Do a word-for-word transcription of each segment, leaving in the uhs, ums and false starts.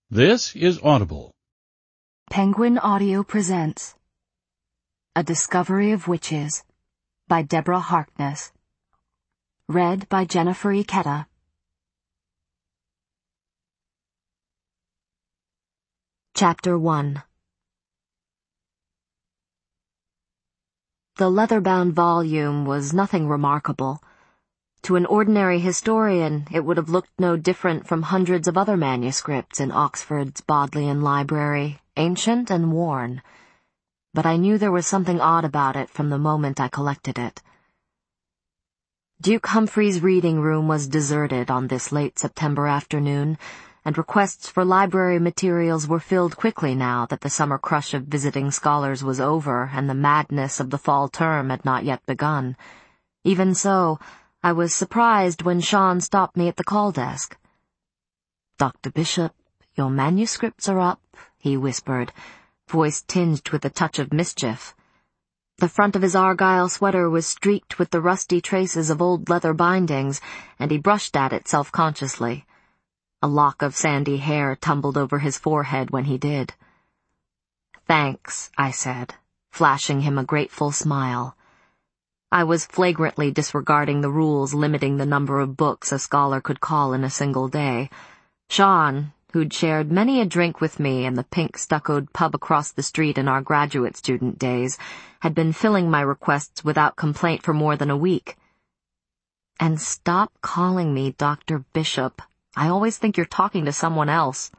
This is Audible. Penguin Audio presents A Discovery of Witches by Deborah Harkness. Read by Jennifer Ikeda. Chapter one. The leather-bound volume was nothing remarkable. To an ordinary historian, it would have looked no different from hundreds of other manuscripts in Oxford's Bodleian Library, ancient and worn. But I knew there was something odd about it from the moment I collected it. Duke Humphrey's reading room was deserted on this late September afternoon, and requests for library materials were filled quickly now that the summer crush of visiting scholars was over and the madness of the fall term had not yet begun. Even so, I was surprised when Sean stopped me at the call desk. "Doctor Bishop, your manuscripts are up," he whispered, voice tinged with a touch of mischief. The front of his argyle sweater was streaked with the rusty traces of old leather bindings, and he brushed at it self-consciously. A lock of sandy hair tumbled over his forehead when he did. "Thanks," I said, flashing him a grateful smile. I was flagrantly disregarding the rules limiting the number of books a scholar could call in a single day. Sean, who'd shared many a drink with me in the pink-stuccoed pub across the street in our graduate student days, had been filling my requests without complaint for more than a week. "And stop calling me Doctor Bishop. I always think you're talking to someone else."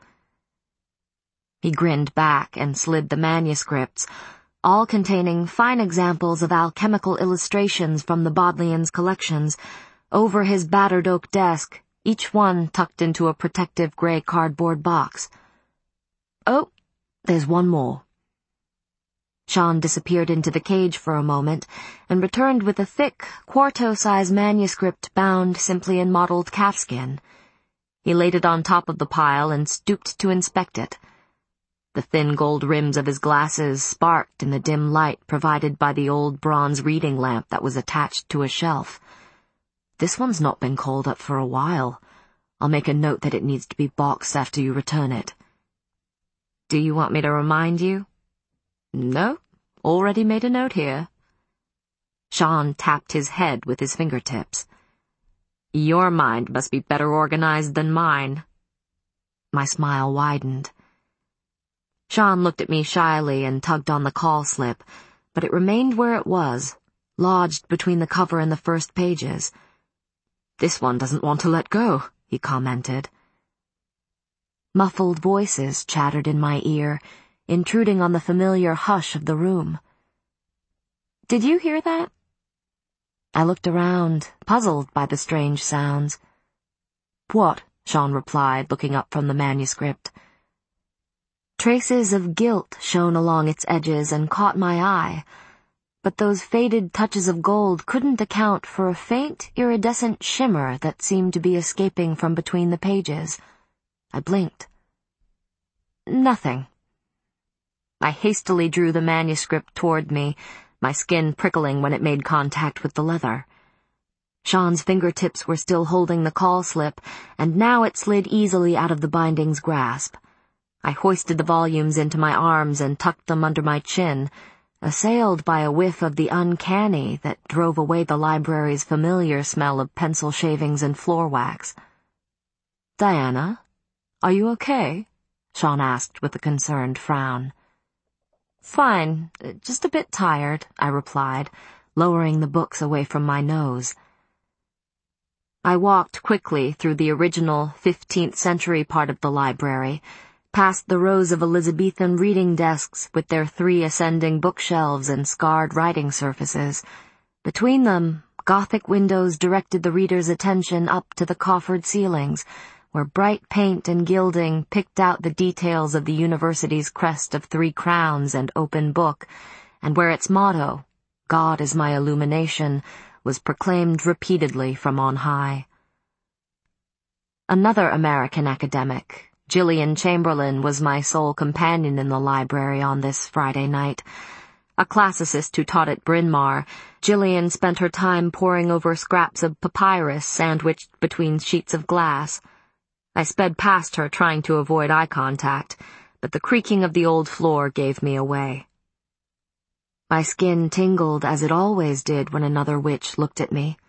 He grinned back and slid the manuscripts, all containing fine examples of alchemical illustrations from the Bodleians' collections, over his battered oak desk, each one tucked into a protective gray cardboard box. "Oh, there's one more." Sean disappeared into the cage for a moment, and returned with a thick, quarto-size manuscript bound simply in mottled calfskin. He laid it on top of the pile and stooped to inspect it. The thin gold rims of his glasses sparked in the dim light provided by the old bronze reading lamp that was attached to a shelf. "This one's not been called up for a while. I'll make a note that it needs to be boxed after you return it." "Do you want me to remind you?" "No, already made a note here." Sean tapped his head with his fingertips. "Your mind must be better organized than mine." My smile widened. Sean looked at me shyly and tugged on the call slip, but it remained where it was, lodged between the cover and the first pages. "This one doesn't want to let go," he commented. Muffled voices chattered in my ear, intruding on the familiar hush of the room. "Did you hear that?" I looked around, puzzled by the strange sounds. "What?" Sean replied, looking up from the manuscript. Traces of gilt shone along its edges and caught my eye, but those faded touches of gold couldn't account for a faint, iridescent shimmer that seemed to be escaping from between the pages. I blinked. "Nothing." I hastily drew the manuscript toward me, my skin prickling when it made contact with the leather. Sean's fingertips were still holding the call slip, and now it slid easily out of the binding's grasp. I hoisted the volumes into my arms and tucked them under my chin, assailed by a whiff of the uncanny that drove away the library's familiar smell of pencil shavings and floor wax. "Diana, are you okay?" Sean asked with a concerned frown. "Fine, just a bit tired," I replied, lowering the books away from my nose. I walked quickly through the original fifteenth century part of the library, past the rows of Elizabethan reading desks with their three ascending bookshelves and scarred writing surfaces. Between them, Gothic windows directed the reader's attention up to the coffered ceilings, where bright paint and gilding picked out the details of the university's crest of three crowns and open book, and where its motto, "God is my illumination," was proclaimed repeatedly from on high. Another American academic, Gillian Chamberlain, was my sole companion in the library on this Friday night. A classicist who taught at Bryn Mawr, Gillian spent her time poring over scraps of papyrus sandwiched between sheets of glass. I sped past her, trying to avoid eye contact, but the creaking of the old floor gave me away. My skin tingled as it always did when another witch looked at me.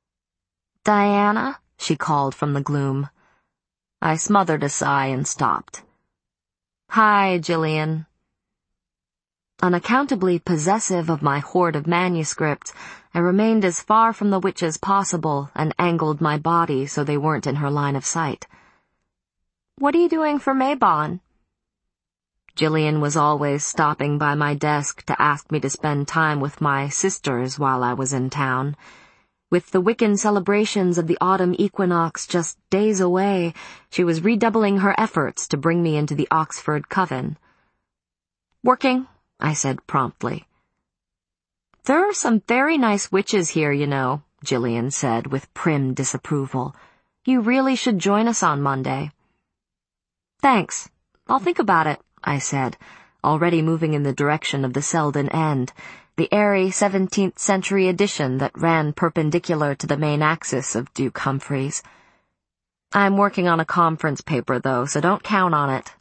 "Diana?" she called from the gloom. I smothered a sigh and stopped. "Hi, Jillian." Unaccountably possessive of my hoard of manuscripts, I remained as far from the witch as possible and angled my body so they weren't in her line of sight. "What are you doing for Mabon?" Jillian was always stopping by my desk to ask me to spend time with my sisters while I was in town. With the Wiccan celebrations of the autumn equinox just days away, she was redoubling her efforts to bring me into the Oxford coven. "Working," I said promptly. "There are some very nice witches here, you know," Jillian said with prim disapproval. "You really should join us on Monday." "Thanks. I'll think about it," I said, already moving in the direction of the Selden End, the airy seventeenth century edition that ran perpendicular to the main axis of Duke Humphreys. "I'm working on a conference paper, though, so don't count on it."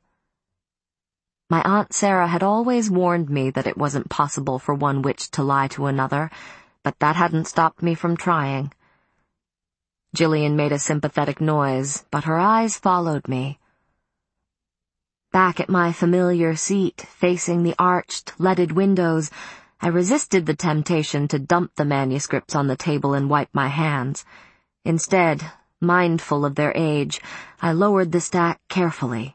My Aunt Sarah had always warned me that it wasn't possible for one witch to lie to another, but that hadn't stopped me from trying. Jillian made a sympathetic noise, but her eyes followed me. Back at my familiar seat, facing the arched, leaded windows, I resisted the temptation to dump the manuscripts on the table and wipe my hands. Instead, mindful of their age, I lowered the stack carefully.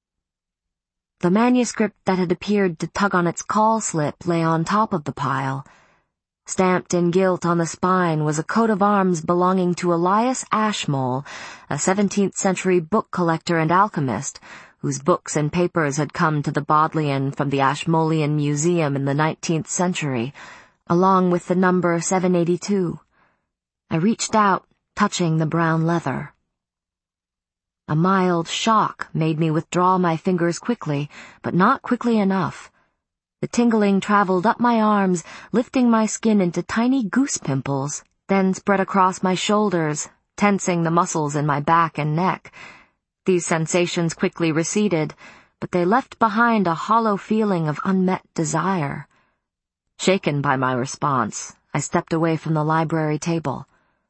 The manuscript that had appeared to tug on its call slip lay on top of the pile. Stamped in gilt on the spine was a coat of arms belonging to Elias Ashmole, a seventeenth century book collector and alchemist, whose books and papers had come to the Bodleian from the Ashmolean Museum in the nineteenth century, along with the number seven eighty-two. I reached out, touching the brown leather. A mild shock made me withdraw my fingers quickly, but not quickly enough. The tingling traveled up my arms, lifting my skin into tiny goose pimples, then spread across my shoulders, tensing the muscles in my back and neck. These sensations quickly receded, but they left behind a hollow feeling of unmet desire. Shaken by my response, I stepped away from the library table.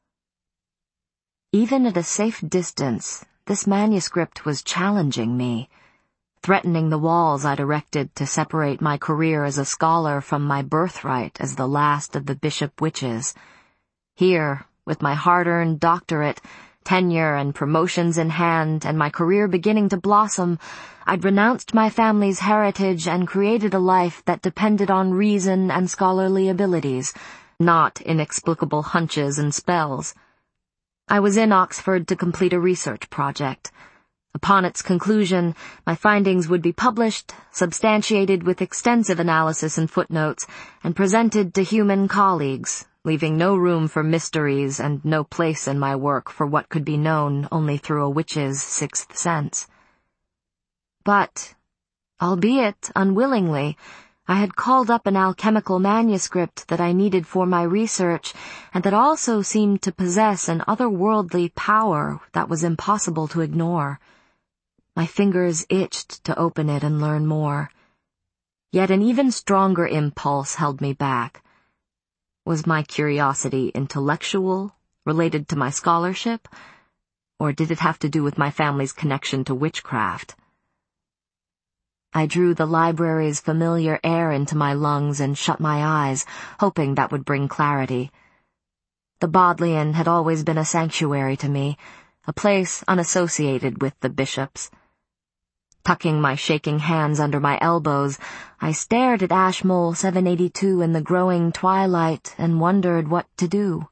Even at a safe distance, this manuscript was challenging me, threatening the walls I'd erected to separate my career as a scholar from my birthright as the last of the Bishop witches. Here, with my hard-earned doctorate, tenure and promotions in hand, and my career beginning to blossom, I'd renounced my family's heritage and created a life that depended on reason and scholarly abilities, not inexplicable hunches and spells. I was in Oxford to complete a research project. Upon its conclusion, my findings would be published, substantiated with extensive analysis and footnotes, and presented to human colleagues, leaving no room for mysteries and no place in my work for what could be known only through a witch's sixth sense. But, albeit unwillingly, I had called up an alchemical manuscript that I needed for my research, and that also seemed to possess an otherworldly power that was impossible to ignore. My fingers itched to open it and learn more. Yet an even stronger impulse held me back. Was my curiosity intellectual, related to my scholarship, or did it have to do with my family's connection to witchcraft? I drew the library's familiar air into my lungs and shut my eyes, hoping that would bring clarity. The Bodleian had always been a sanctuary to me, a place unassociated with the bishops. Tucking my shaking hands under my elbows, I stared at Ashmole seven eighty-two in the growing twilight and wondered what to do.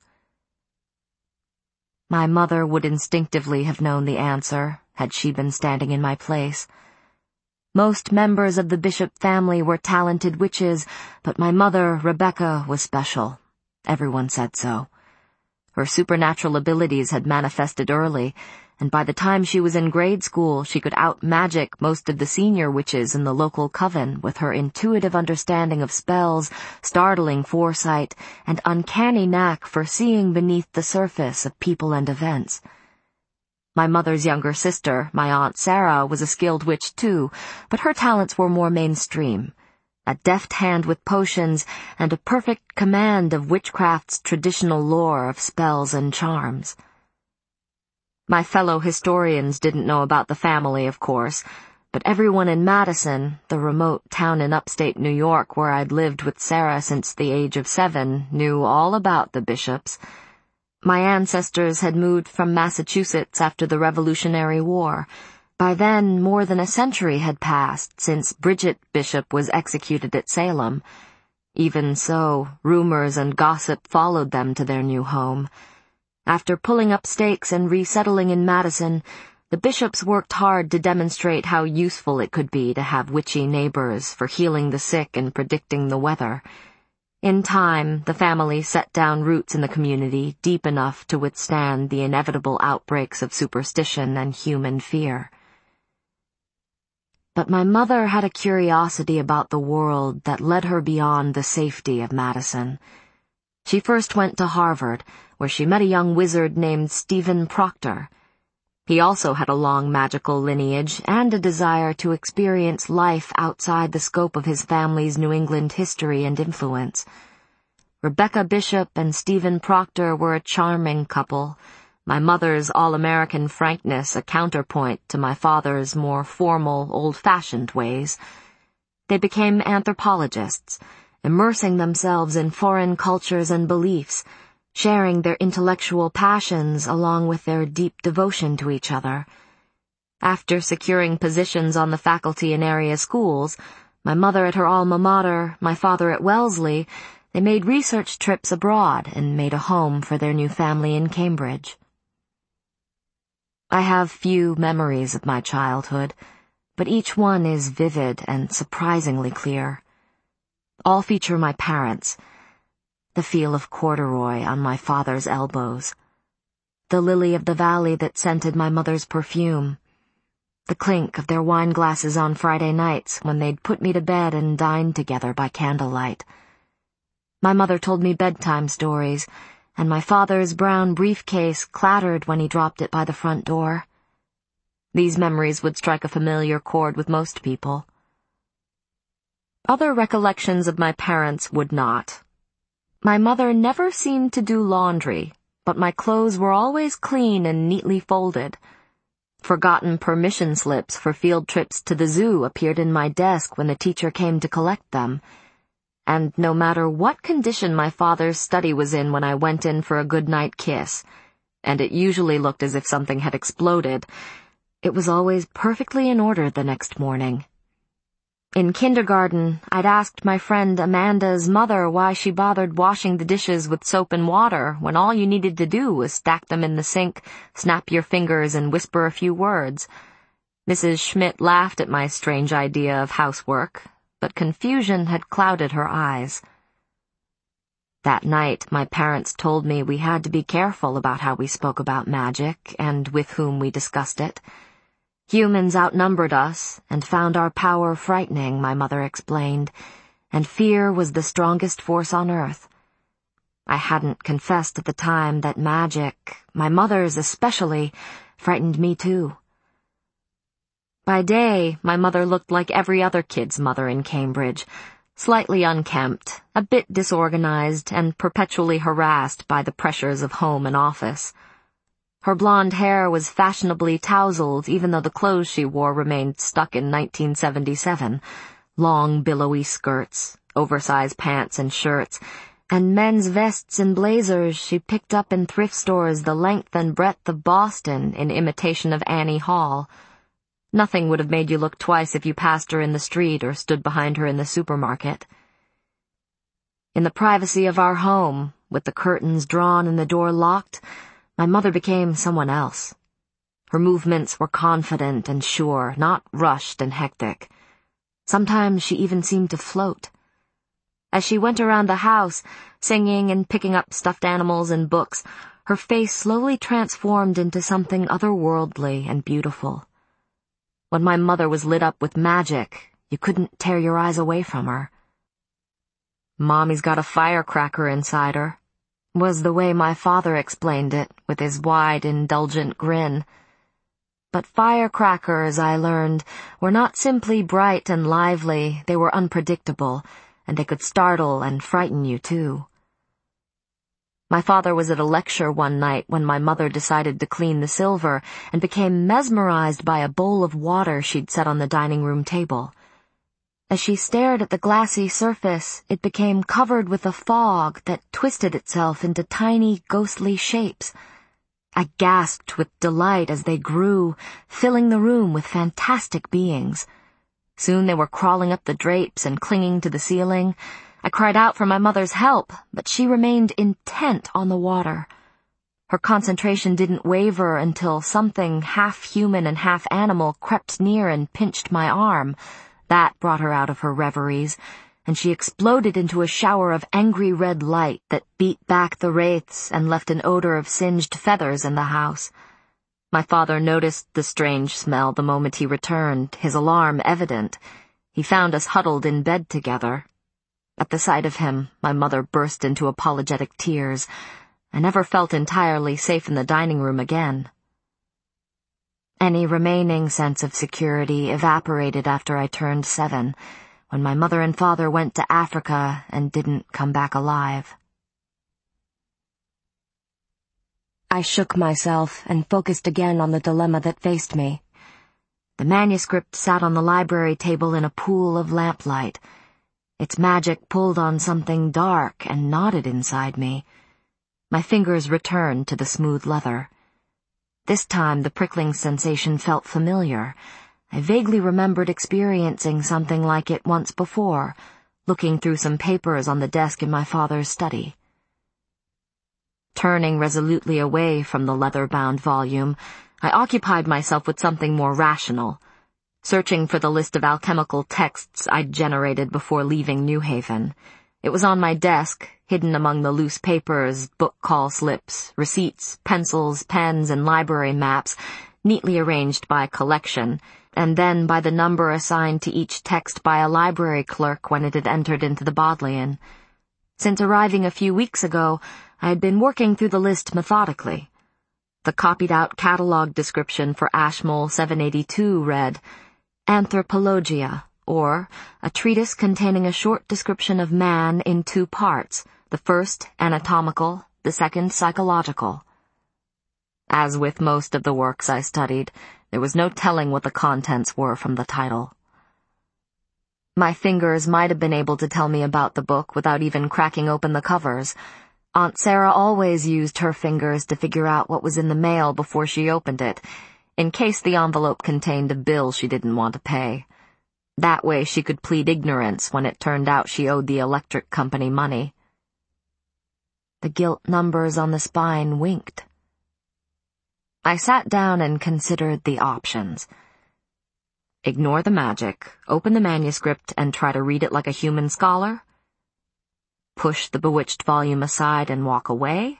My mother would instinctively have known the answer, had she been standing in my place. Most members of the Bishop family were talented witches, but my mother, Rebecca, was special. Everyone said so. Her supernatural abilities had manifested early, and by the time she was in grade school, she could out-magic most of the senior witches in the local coven with her intuitive understanding of spells, startling foresight, and uncanny knack for seeing beneath the surface of people and events. My mother's younger sister, my Aunt Sarah, was a skilled witch too, but her talents were more mainstream. A deft hand with potions and a perfect command of witchcraft's traditional lore of spells and charms. My fellow historians didn't know about the family, of course, but everyone in Madison, the remote town in upstate New York where I'd lived with Sarah since the age of seven, knew all about the Bishops. My ancestors had moved from Massachusetts after the Revolutionary War. By then, more than a century had passed since Bridget Bishop was executed at Salem. Even so, rumors and gossip followed them to their new home. After pulling up stakes and resettling in Madison, the Bishops worked hard to demonstrate how useful it could be to have witchy neighbors for healing the sick and predicting the weather. In time, the family set down roots in the community deep enough to withstand the inevitable outbreaks of superstition and human fear. But my mother had a curiosity about the world that led her beyond the safety of Madison. She first went to Harvard, where she met a young wizard named Stephen Proctor. He also had a long magical lineage and a desire to experience life outside the scope of his family's New England history and influence. Rebecca Bishop and Stephen Proctor were a charming couple, my mother's all-American frankness a counterpoint to my father's more formal, old-fashioned ways. They became anthropologists, immersing themselves in foreign cultures and beliefs, sharing their intellectual passions along with their deep devotion to each other. After securing positions on the faculty in area schools, my mother at her alma mater, my father at Wellesley, they made research trips abroad and made a home for their new family in Cambridge. I have few memories of my childhood, but each one is vivid and surprisingly clear. All feature my parents, the feel of corduroy on my father's elbows, the lily of the valley that scented my mother's perfume, the clink of their wine glasses on Friday nights when they'd put me to bed and dine together by candlelight. My mother told me bedtime stories, and my father's brown briefcase clattered when he dropped it by the front door. These memories would strike a familiar chord with most people. Other recollections of my parents would not. My mother never seemed to do laundry, but my clothes were always clean and neatly folded. Forgotten permission slips for field trips to the zoo appeared in my desk when the teacher came to collect them. And no matter what condition my father's study was in when I went in for a good-night kiss, and it usually looked as if something had exploded, it was always perfectly in order the next morning. In kindergarten, I'd asked my friend Amanda's mother why she bothered washing the dishes with soap and water when all you needed to do was stack them in the sink, snap your fingers, and whisper a few words. Missus Schmidt laughed at my strange idea of housework, but confusion had clouded her eyes. That night, my parents told me we had to be careful about how we spoke about magic and with whom we discussed it. Humans outnumbered us and found our power frightening, my mother explained, and fear was the strongest force on earth. I hadn't confessed at the time that magic, my mother's especially, frightened me too. By day, my mother looked like every other kid's mother in Cambridge, slightly unkempt, a bit disorganized, and perpetually harassed by the pressures of home and office. Her blonde hair was fashionably tousled even though the clothes she wore remained stuck in nineteen seventy-seven, long billowy skirts, oversized pants and shirts, and men's vests and blazers she picked up in thrift stores the length and breadth of Boston in imitation of Annie Hall. Nothing would have made you look twice if you passed her in the street or stood behind her in the supermarket. In the privacy of our home, with the curtains drawn and the door locked, my mother became someone else. Her movements were confident and sure, not rushed and hectic. Sometimes she even seemed to float. As she went around the house, singing and picking up stuffed animals and books, her face slowly transformed into something otherworldly and beautiful. When my mother was lit up with magic, you couldn't tear your eyes away from her. "Mommy's got a firecracker inside her," was the way my father explained it, with his wide, indulgent grin. But firecrackers, I learned, were not simply bright and lively, they were unpredictable, and they could startle and frighten you too. My father was at a lecture one night when my mother decided to clean the silver and became mesmerized by a bowl of water she'd set on the dining room table. As she stared at the glassy surface, it became covered with a fog that twisted itself into tiny, ghostly shapes. I gasped with delight as they grew, filling the room with fantastic beings. Soon they were crawling up the drapes and clinging to the ceiling. I cried out for my mother's help, but she remained intent on the water. Her concentration didn't waver until something half-human and half-animal crept near and pinched my arm. That brought her out of her reveries, and she exploded into a shower of angry red light that beat back the wraiths and left an odor of singed feathers in the house. My father noticed the strange smell the moment he returned, his alarm evident. He found us huddled in bed together. At the sight of him, my mother burst into apologetic tears. I never felt entirely safe in the dining room again. Any remaining sense of security evaporated after I turned seven, when my mother and father went to Africa and didn't come back alive. I shook myself and focused again on the dilemma that faced me. The manuscript sat on the library table in a pool of lamplight. Its magic pulled on something dark and knotted inside me. My fingers returned to the smooth leather. This time the prickling sensation felt familiar. I vaguely remembered experiencing something like it once before, looking through some papers on the desk in my father's study. Turning resolutely away from the leather-bound volume, I occupied myself with something more rational, searching for the list of alchemical texts I'd generated before leaving New Haven. It was on my desk, hidden among the loose papers, book call slips, receipts, pencils, pens, and library maps, neatly arranged by collection, and then by the number assigned to each text by a library clerk when it had entered into the Bodleian. Since arriving a few weeks ago, I had been working through the list methodically. The copied-out catalog description for Ashmole seven eighty-two read, Anthropologia, or a treatise containing a short description of man in two parts, the first anatomical, the second psychological. As with most of the works I studied, there was no telling what the contents were from the title. My fingers might have been able to tell me about the book without even cracking open the covers. Aunt Sarah always used her fingers to figure out what was in the mail before she opened it, in case the envelope contained a bill she didn't want to pay. That way she could plead ignorance when it turned out she owed the electric company money. The gilt numbers on the spine winked. I sat down and considered the options. Ignore the magic, open the manuscript, and try to read it like a human scholar? Push the bewitched volume aside and walk away?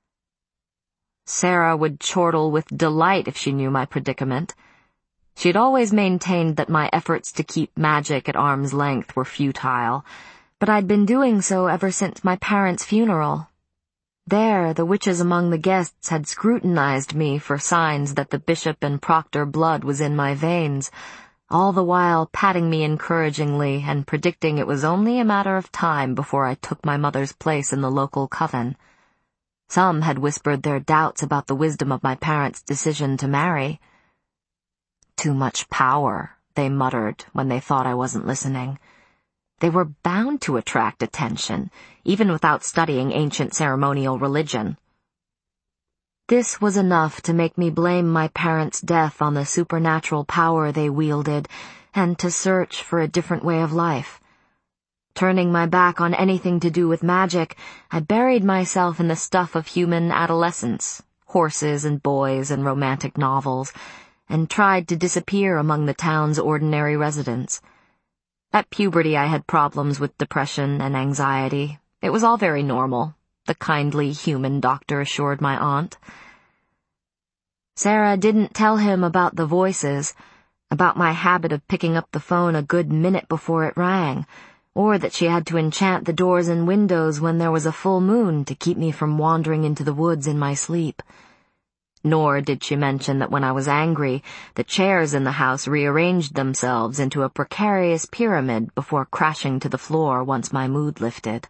Sarah would chortle with delight if she knew my predicament. She had always maintained that my efforts to keep magic at arm's length were futile, but I'd been doing so ever since my parents' funeral. There, the witches among the guests had scrutinized me for signs that the bishop and proctor blood was in my veins, all the while patting me encouragingly and predicting it was only a matter of time before I took my mother's place in the local coven. Some had whispered their doubts about the wisdom of my parents' decision to marry. Too much power, they muttered when they thought I wasn't listening. They were bound to attract attention, even without studying ancient ceremonial religion. This was enough to make me blame my parents' death on the supernatural power they wielded, and to search for a different way of life. Turning my back on anything to do with magic, I buried myself in the stuff of human adolescence, horses and boys and romantic novels, and tried to disappear among the town's ordinary residents. At puberty I had problems with depression and anxiety. It was all very normal, the kindly human doctor assured my aunt. Sarah didn't tell him about the voices, about my habit of picking up the phone a good minute before it rang, or that she had to enchant the doors and windows when there was a full moon to keep me from wandering into the woods in my sleep. Nor did she mention that when I was angry, the chairs in the house rearranged themselves into a precarious pyramid before crashing to the floor once my mood lifted.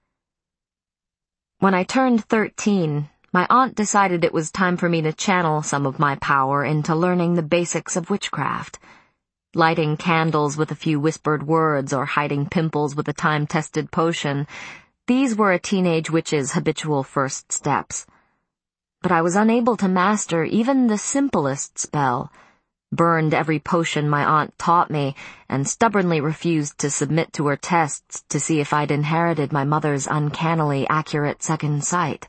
When I turned thirteen, my aunt decided it was time for me to channel some of my power into learning the basics of witchcraft. Lighting candles with a few whispered words or hiding pimples with a time-tested potion, these were a teenage witch's habitual first steps. But I was unable to master even the simplest spell, burned every potion my aunt taught me, and stubbornly refused to submit to her tests to see if I'd inherited my mother's uncannily accurate second sight.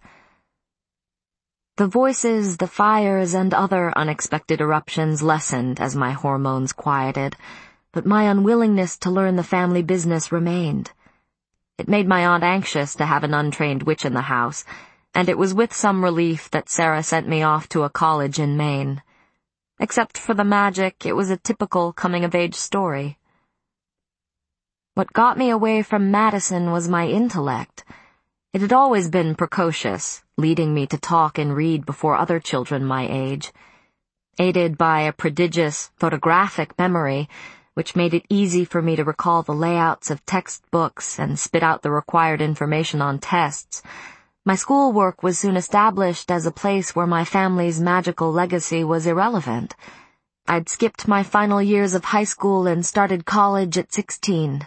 The voices, the fires, and other unexpected eruptions lessened as my hormones quieted, but my unwillingness to learn the family business remained. It made my aunt anxious to have an untrained witch in the house, and it was with some relief that Sarah sent me off to a college in Maine. Except for the magic, it was a typical coming-of-age story. What got me away from Madison was my intellect. It had always been precocious, leading me to talk and read before other children my age. Aided by a prodigious photographic memory, which made it easy for me to recall the layouts of textbooks and spit out the required information on tests, my schoolwork was soon established as a place where my family's magical legacy was irrelevant. I'd skipped my final years of high school and started college at sixteen.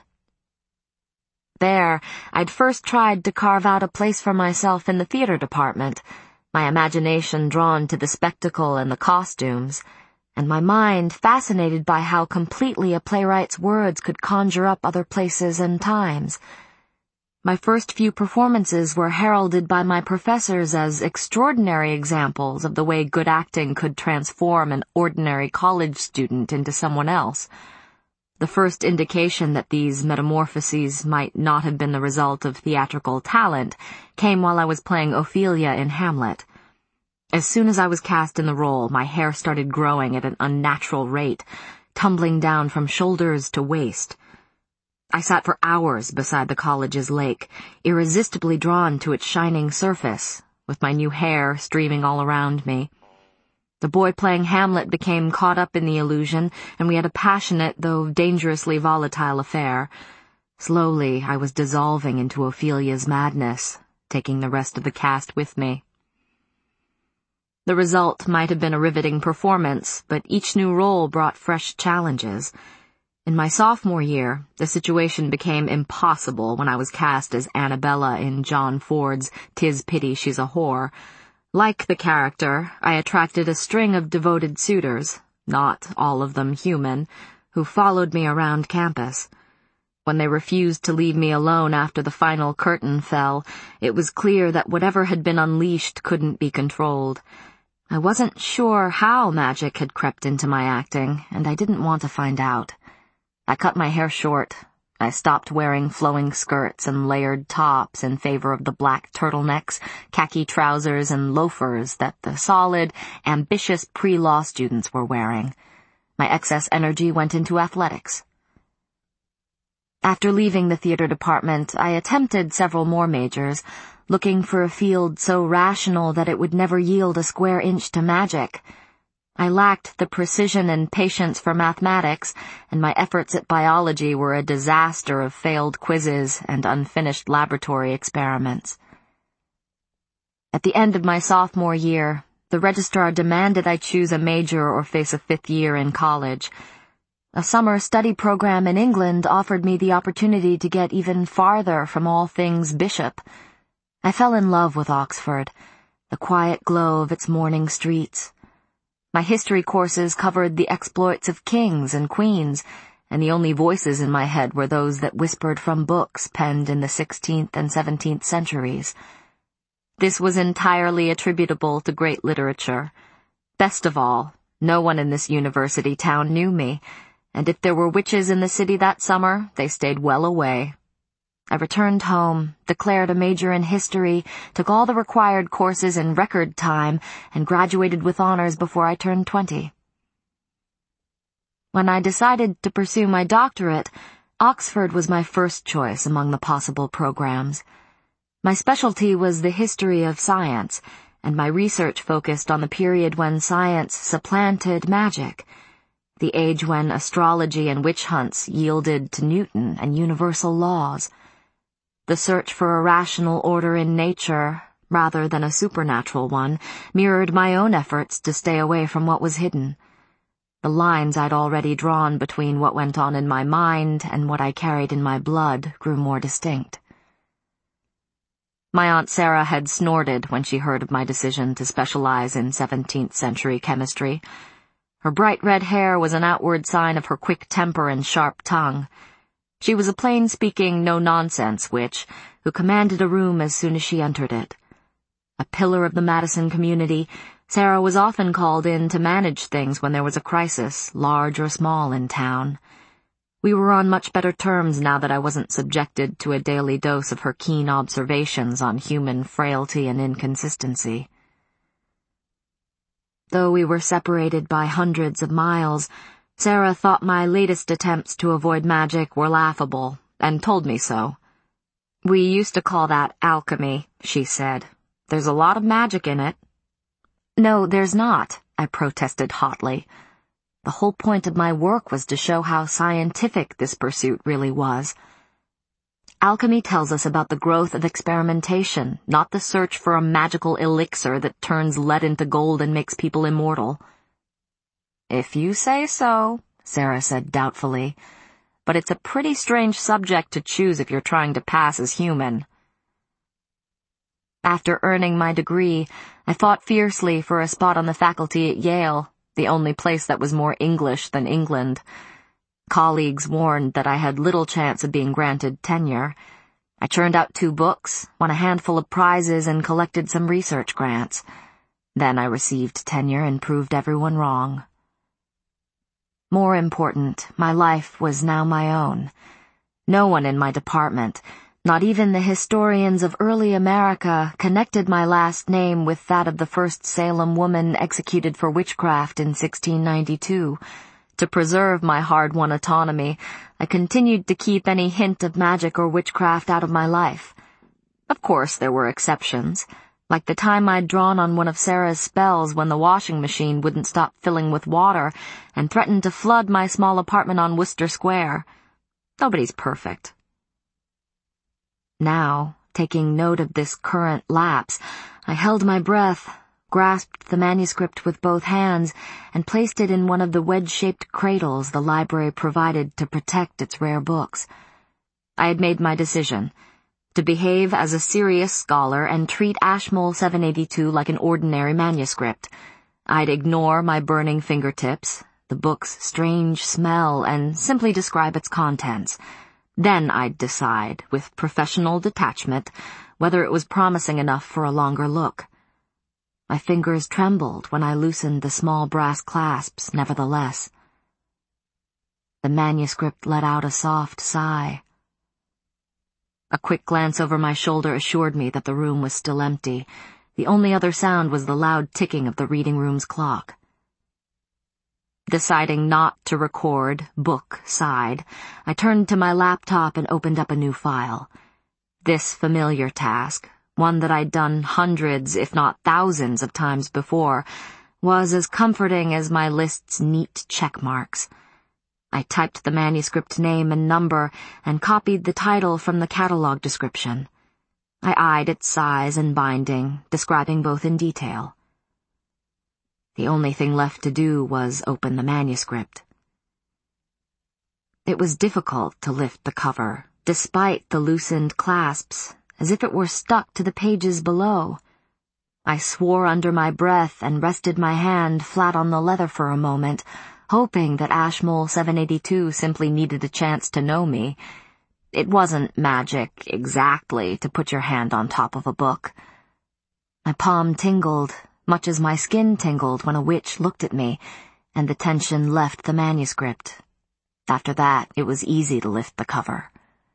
There, I'd first tried to carve out a place for myself in the theater department, my imagination drawn to the spectacle and the costumes, and my mind fascinated by how completely a playwright's words could conjure up other places and times. My first few performances were heralded by my professors as extraordinary examples of the way good acting could transform an ordinary college student into someone else. The first indication that these metamorphoses might not have been the result of theatrical talent came while I was playing Ophelia in Hamlet. As soon as I was cast in the role, my hair started growing at an unnatural rate, tumbling down from shoulders to waist. I sat for hours beside the college's lake, irresistibly drawn to its shining surface, with my new hair streaming all around me. The boy playing Hamlet became caught up in the illusion, and we had a passionate, though dangerously volatile affair. Slowly, I was dissolving into Ophelia's madness, taking the rest of the cast with me. The result might have been a riveting performance, but each new role brought fresh challenges. In my sophomore year, the situation became impossible when I was cast as Annabella in John Ford's "'Tis Pity She's a Whore." Like the character, I attracted a string of devoted suitors, not all of them human, who followed me around campus. When they refused to leave me alone after the final curtain fell, it was clear that whatever had been unleashed couldn't be controlled. I wasn't sure how magic had crept into my acting, and I didn't want to find out. I cut my hair short. I stopped wearing flowing skirts and layered tops in favor of the black turtlenecks, khaki trousers, and loafers that the solid, ambitious pre-law students were wearing. My excess energy went into athletics. After leaving the theater department, I attempted several more majors, looking for a field so rational that it would never yield a square inch to magic. I lacked the precision and patience for mathematics, and my efforts at biology were a disaster of failed quizzes and unfinished laboratory experiments. At the end of my sophomore year, the registrar demanded I choose a major or face a fifth year in college. A summer study program in England offered me the opportunity to get even farther from all things Bishop. I fell in love with Oxford, the quiet glow of its morning streets. My history courses covered the exploits of kings and queens, and the only voices in my head were those that whispered from books penned in the sixteenth and seventeenth centuries. This was entirely attributable to great literature. Best of all, no one in this university town knew me, and if there were witches in the city that summer, they stayed well away. I returned home, declared a major in history, took all the required courses in record time, and graduated with honors before I turned twenty. When I decided to pursue my doctorate, Oxford was my first choice among the possible programs. My specialty was the history of science, and my research focused on the period when science supplanted magic, the age when astrology and witch hunts yielded to Newton and universal laws. The search for a rational order in nature, rather than a supernatural one, mirrored my own efforts to stay away from what was hidden. The lines I'd already drawn between what went on in my mind and what I carried in my blood grew more distinct. My Aunt Sarah had snorted when she heard of my decision to specialize in seventeenth century chemistry. Her bright red hair was an outward sign of her quick temper and sharp tongue. She was a plain-speaking, no-nonsense witch who commanded a room as soon as she entered it. A pillar of the Madison community, Sarah was often called in to manage things when there was a crisis, large or small, in town. We were on much better terms now that I wasn't subjected to a daily dose of her keen observations on human frailty and inconsistency. Though we were separated by hundreds of miles, Sarah thought my latest attempts to avoid magic were laughable, and told me so. "We used to call that alchemy," she said. "There's a lot of magic in it." "No, there's not," I protested hotly. The whole point of my work was to show how scientific this pursuit really was. Alchemy tells us about the growth of experimentation, not the search for a magical elixir that turns lead into gold and makes people immortal. "If you say so," Sarah said doubtfully, "but it's a pretty strange subject to choose if you're trying to pass as human." After earning my degree, I fought fiercely for a spot on the faculty at Yale, the only place that was more English than England. Colleagues warned that I had little chance of being granted tenure. I churned out two books, won a handful of prizes, and collected some research grants. Then I received tenure and proved everyone wrong. More important, my life was now my own. No one in my department, not even the historians of early America, connected my last name with that of the first Salem woman executed for witchcraft in sixteen ninety-two. To preserve my hard-won autonomy, I continued to keep any hint of magic or witchcraft out of my life. Of course, there were exceptions, like the time I'd drawn on one of Sarah's spells when the washing machine wouldn't stop filling with water and threatened to flood my small apartment on Worcester Square. Nobody's perfect. Now, taking note of this current lapse, I held my breath, grasped the manuscript with both hands, and placed it in one of the wedge-shaped cradles the library provided to protect its rare books. I had made my decision, to behave as a serious scholar and treat Ashmole seven eighty-two like an ordinary manuscript. I'd ignore my burning fingertips, the book's strange smell, and simply describe its contents. Then I'd decide, with professional detachment, whether it was promising enough for a longer look. My fingers trembled when I loosened the small brass clasps, nevertheless. The manuscript let out a soft sigh. A quick glance over my shoulder assured me that the room was still empty. The only other sound was the loud ticking of the reading room's clock. Deciding not to record book side, I turned to my laptop and opened up a new file. This familiar task, one that I'd done hundreds, if not thousands, of times before, was as comforting as my list's neat check marks. I typed the manuscript name and number and copied the title from the catalog description. I eyed its size and binding, describing both in detail. The only thing left to do was open the manuscript. It was difficult to lift the cover, despite the loosened clasps, as if it were stuck to the pages below. I swore under my breath and rested my hand flat on the leather for a moment, hoping that Ashmole seven eighty-two simply needed a chance to know me. It wasn't magic, exactly, to put your hand on top of a book. My palm tingled, much as my skin tingled when a witch looked at me, and the tension left the manuscript. After that, it was easy to lift the cover.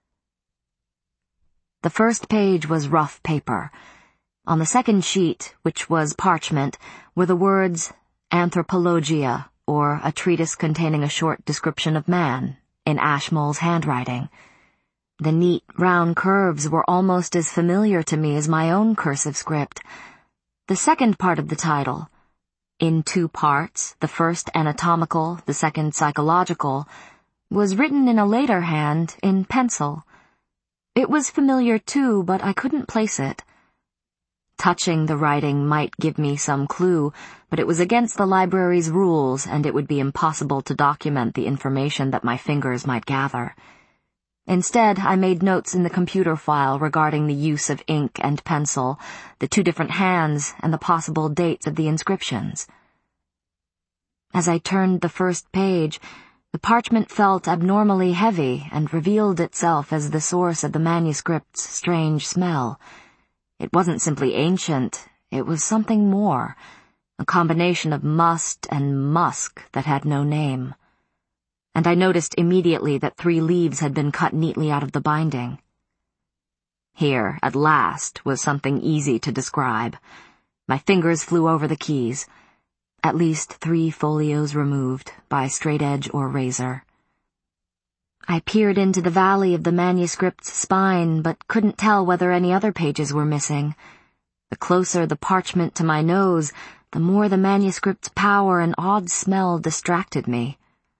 The first page was rough paper. On the second sheet, which was parchment, were the words Anthropologia, or a treatise containing a short description of man, in Ashmole's handwriting. The neat, round curves were almost as familiar to me as my own cursive script. The second part of the title, in two parts, the first anatomical, the second psychological, was written in a later hand in pencil. It was familiar too, but I couldn't place it. Touching the writing might give me some clue, but it was against the library's rules, and it would be impossible to document the information that my fingers might gather. Instead, I made notes in the computer file regarding the use of ink and pencil, the two different hands, and the possible dates of the inscriptions. As I turned the first page, the parchment felt abnormally heavy and revealed itself as the source of the manuscript's strange smell. It wasn't simply ancient, it was something more, a combination of must and musk that had no name. And I noticed immediately that three leaves had been cut neatly out of the binding. Here, at last, was something easy to describe. My fingers flew over the keys. At least three folios removed, by straight edge or razor. I peered into the valley of the manuscript's spine, but couldn't tell whether any other pages were missing. The closer the parchment to my nose, the more the manuscript's power and odd smell distracted me.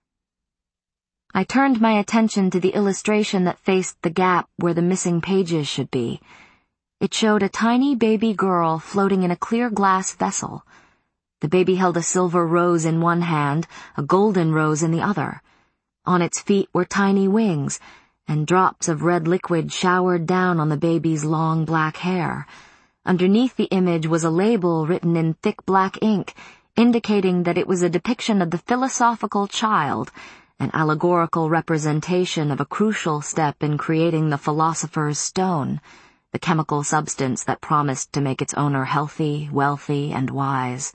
I turned my attention to the illustration that faced the gap where the missing pages should be. It showed a tiny baby girl floating in a clear glass vessel. The baby held a silver rose in one hand, a golden rose in the other. On its feet were tiny wings, and drops of red liquid showered down on the baby's long black hair. Underneath the image was a label written in thick black ink, indicating that it was a depiction of the philosophical child, an allegorical representation of a crucial step in creating the philosopher's stone, the chemical substance that promised to make its owner healthy, wealthy, and wise.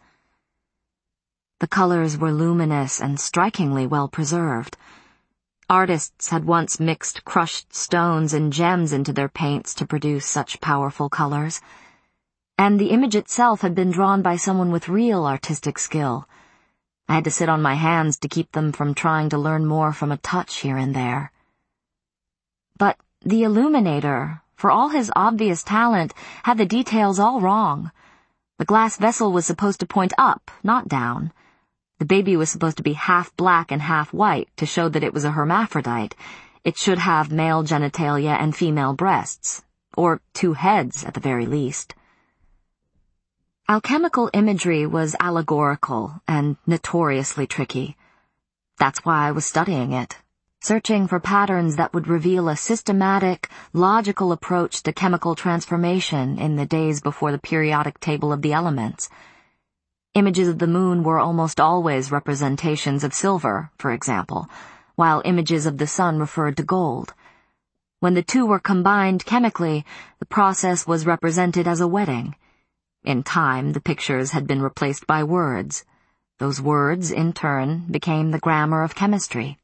The colors were luminous and strikingly well preserved. Artists had once mixed crushed stones and gems into their paints to produce such powerful colors. And the image itself had been drawn by someone with real artistic skill. I had to sit on my hands to keep them from trying to learn more from a touch here and there. But the illuminator, for all his obvious talent, had the details all wrong. The glass vessel was supposed to point up, not down. The baby was supposed to be half black and half white to show that it was a hermaphrodite. It should have male genitalia and female breasts, or two heads at the very least. Alchemical imagery was allegorical and notoriously tricky. That's why I was studying it, searching for patterns that would reveal a systematic, logical approach to chemical transformation in the days before the periodic table of the elements. Images of the moon were almost always representations of silver, for example, while images of the sun referred to gold. When the two were combined chemically, the process was represented as a wedding. In time, the pictures had been replaced by words. Those words, in turn, became the grammar of chemistry.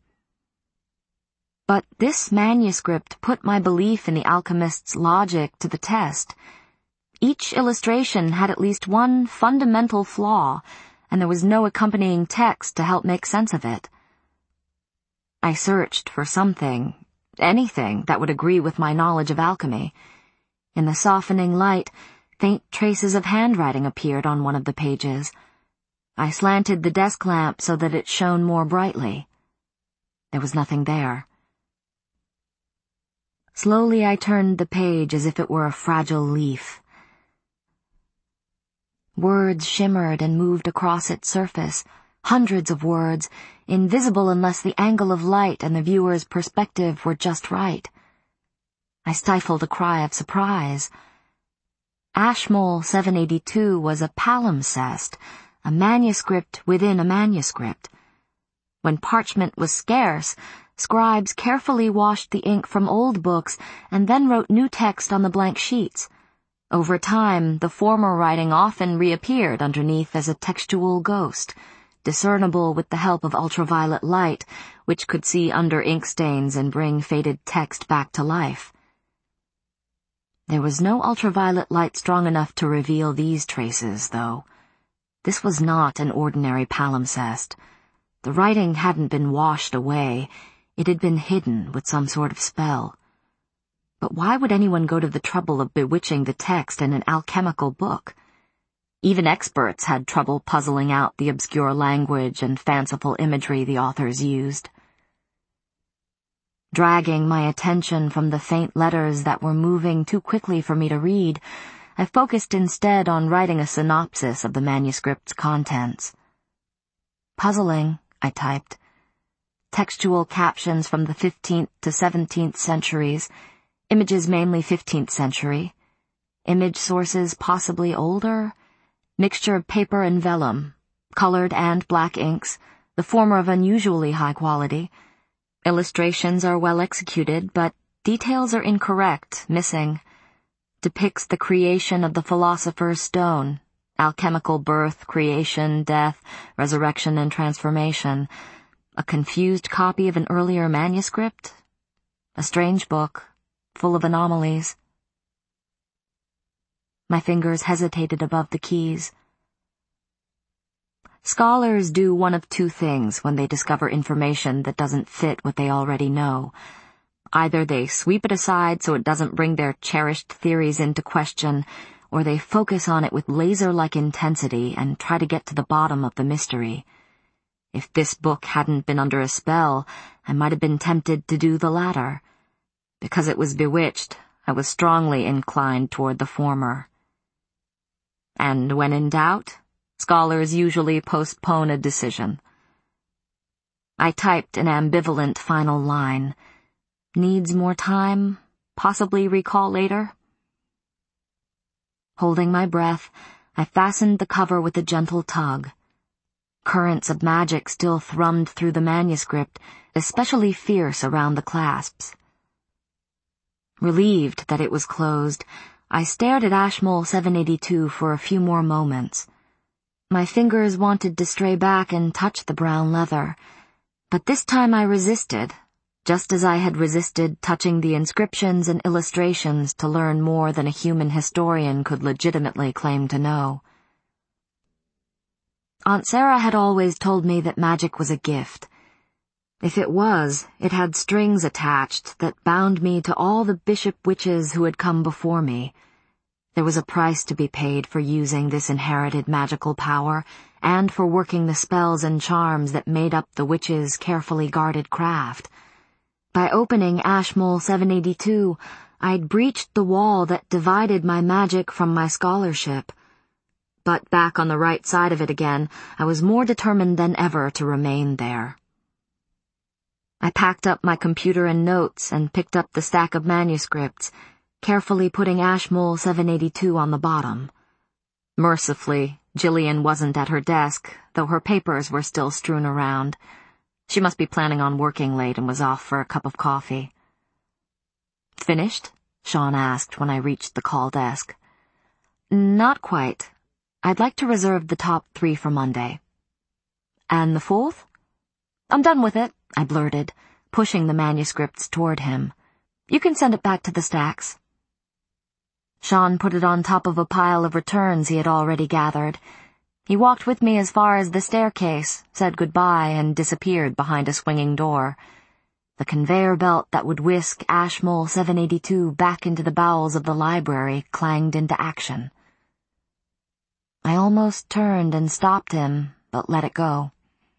But this manuscript put my belief in the alchemist's logic to the test. Each illustration had at least one fundamental flaw, and there was no accompanying text to help make sense of it. I searched for something, anything that would agree with my knowledge of alchemy. In the softening light, faint traces of handwriting appeared on one of the pages. I slanted the desk lamp so that it shone more brightly. There was nothing there. Slowly I turned the page as if it were a fragile leaf. Words shimmered and moved across its surface, hundreds of words, invisible unless the angle of light and the viewer's perspective were just right. I stifled a cry of surprise. Ashmole seven eighty-two was a palimpsest, a manuscript within a manuscript. When parchment was scarce, scribes carefully washed the ink from old books and then wrote new text on the blank sheets. Over time, the former writing often reappeared underneath as a textual ghost, discernible with the help of ultraviolet light, which could see under ink stains and bring faded text back to life. There was no ultraviolet light strong enough to reveal these traces, though. This was not an ordinary palimpsest. The writing hadn't been washed away. It had been hidden with some sort of spell. But why would anyone go to the trouble of bewitching the text in an alchemical book? Even experts had trouble puzzling out the obscure language and fanciful imagery the authors used. Dragging my attention from the faint letters that were moving too quickly for me to read, I focused instead on writing a synopsis of the manuscript's contents. Puzzling, I typed. Textual captions from the fifteenth to seventeenth centuries, images mainly fifteenth century, image sources possibly older, mixture of paper and vellum, colored and black inks, the former of unusually high quality. Illustrations are well executed, but details are incorrect, missing. Depicts the creation of the Philosopher's Stone, alchemical birth, creation, death, resurrection, and transformation. A confused copy of an earlier manuscript? A strange book, full of anomalies. My fingers hesitated above the keys. Scholars do one of two things when they discover information that doesn't fit what they already know. Either they sweep it aside so it doesn't bring their cherished theories into question, or they focus on it with laser-like intensity and try to get to the bottom of the mystery. If this book hadn't been under a spell, I might have been tempted to do the latter. Because it was bewitched, I was strongly inclined toward the former. And when in doubt, scholars usually postpone a decision. I typed an ambivalent final line. Needs more time, possibly recall later. Holding my breath, I fastened the cover with a gentle tug. Currents of magic still thrummed through the manuscript, especially fierce around the clasps. Relieved that it was closed, I stared at Ashmole seven eighty-two for a few more moments. My fingers wanted to stray back and touch the brown leather, but this time I resisted, just as I had resisted touching the inscriptions and illustrations to learn more than a human historian could legitimately claim to know. Aunt Sarah had always told me that magic was a gift. If it was, it had strings attached that bound me to all the bishop witches who had come before me. There was a price to be paid for using this inherited magical power, and for working the spells and charms that made up the witches' carefully guarded craft. By opening Ashmole seven eighty-two, I'd breached the wall that divided my magic from my scholarship. But back on the right side of it again, I was more determined than ever to remain there. I packed up my computer and notes and picked up the stack of manuscripts, carefully putting Ashmole seven eighty-two on the bottom. Mercifully, Gillian wasn't at her desk, though her papers were still strewn around. She must be planning on working late and was off for a cup of coffee. "Finished?" Sean asked when I reached the call desk. "Not quite. I'd like to reserve the top three for Monday." "And the fourth?" "I'm done with it," I blurted, pushing the manuscripts toward him. "You can send it back to the stacks." Sean put it on top of a pile of returns he had already gathered. He walked with me as far as the staircase, said goodbye, and disappeared behind a swinging door. The conveyor belt that would whisk Ashmole seven eighty-two back into the bowels of the library clanged into action. I almost turned and stopped him, but let it go.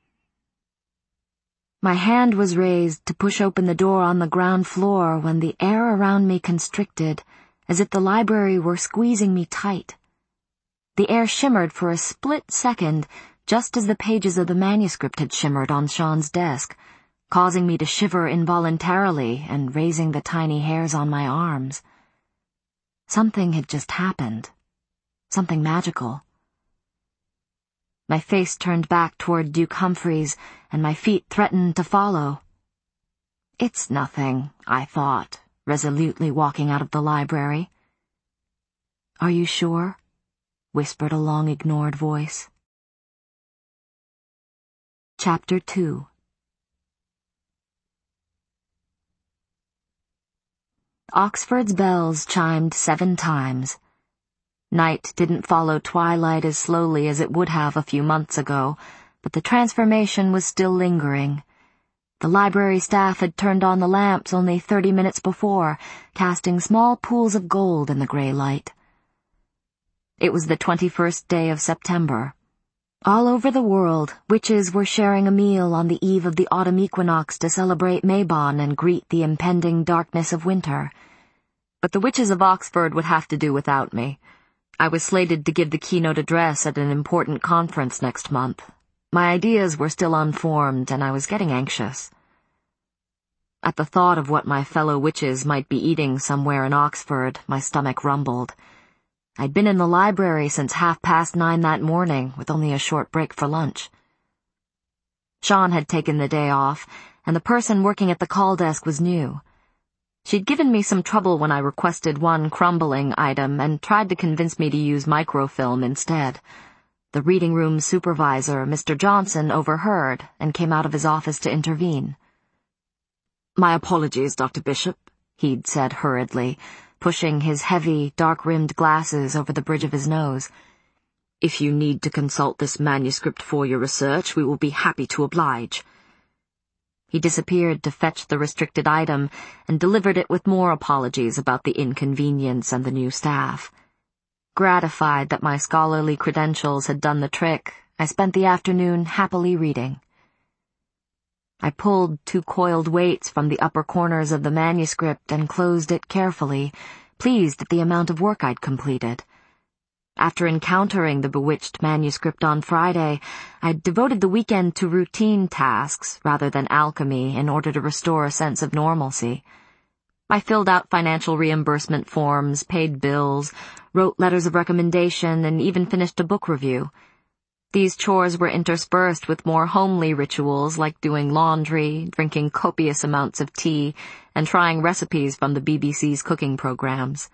My hand was raised to push open the door on the ground floor when the air around me constricted, as if the library were squeezing me tight. The air shimmered for a split second, just as the pages of the manuscript had shimmered on Sean's desk, causing me to shiver involuntarily and raising the tiny hairs on my arms. Something had just happened. Something magical. My face turned back toward Duke Humphreys, and my feet threatened to follow. "It's nothing," I thought, resolutely walking out of the library. "Are you sure?" whispered a long-ignored voice. Chapter two. Oxford's bells chimed seven times. Night didn't follow twilight as slowly as it would have a few months ago, but the transformation was still lingering. The library staff had turned on the lamps only thirty minutes before, casting small pools of gold in the gray light. It was the twenty-first day of September. All over the world, witches were sharing a meal on the eve of the autumn equinox to celebrate Mabon and greet the impending darkness of winter. But the witches of Oxford would have to do without me. I was slated to give the keynote address at an important conference next month. My ideas were still unformed, and I was getting anxious. At the thought of what my fellow witches might be eating somewhere in Oxford, my stomach rumbled. I'd been in the library since half past nine that morning, with only a short break for lunch. Sean had taken the day off, and the person working at the call desk was new. She'd given me some trouble when I requested one crumbling item and tried to convince me to use microfilm instead. The reading room supervisor, Mister Johnson, overheard and came out of his office to intervene. "My apologies, Doctor Bishop," he'd said hurriedly, pushing his heavy, dark-rimmed glasses over the bridge of his nose. "If you need to consult this manuscript for your research, we will be happy to oblige." He disappeared to fetch the restricted item and delivered it with more apologies about the inconvenience and the new staff. Gratified that my scholarly credentials had done the trick, I spent the afternoon happily reading. I pulled two coiled weights from the upper corners of the manuscript and closed it carefully, pleased at the amount of work I'd completed. After encountering the bewitched manuscript on Friday, I'd devoted the weekend to routine tasks rather than alchemy in order to restore a sense of normalcy. I filled out financial reimbursement forms, paid bills, wrote letters of recommendation, and even finished a book review. These chores were interspersed with more homely rituals like doing laundry, drinking copious amounts of tea, and trying recipes from the B B C's cooking programs.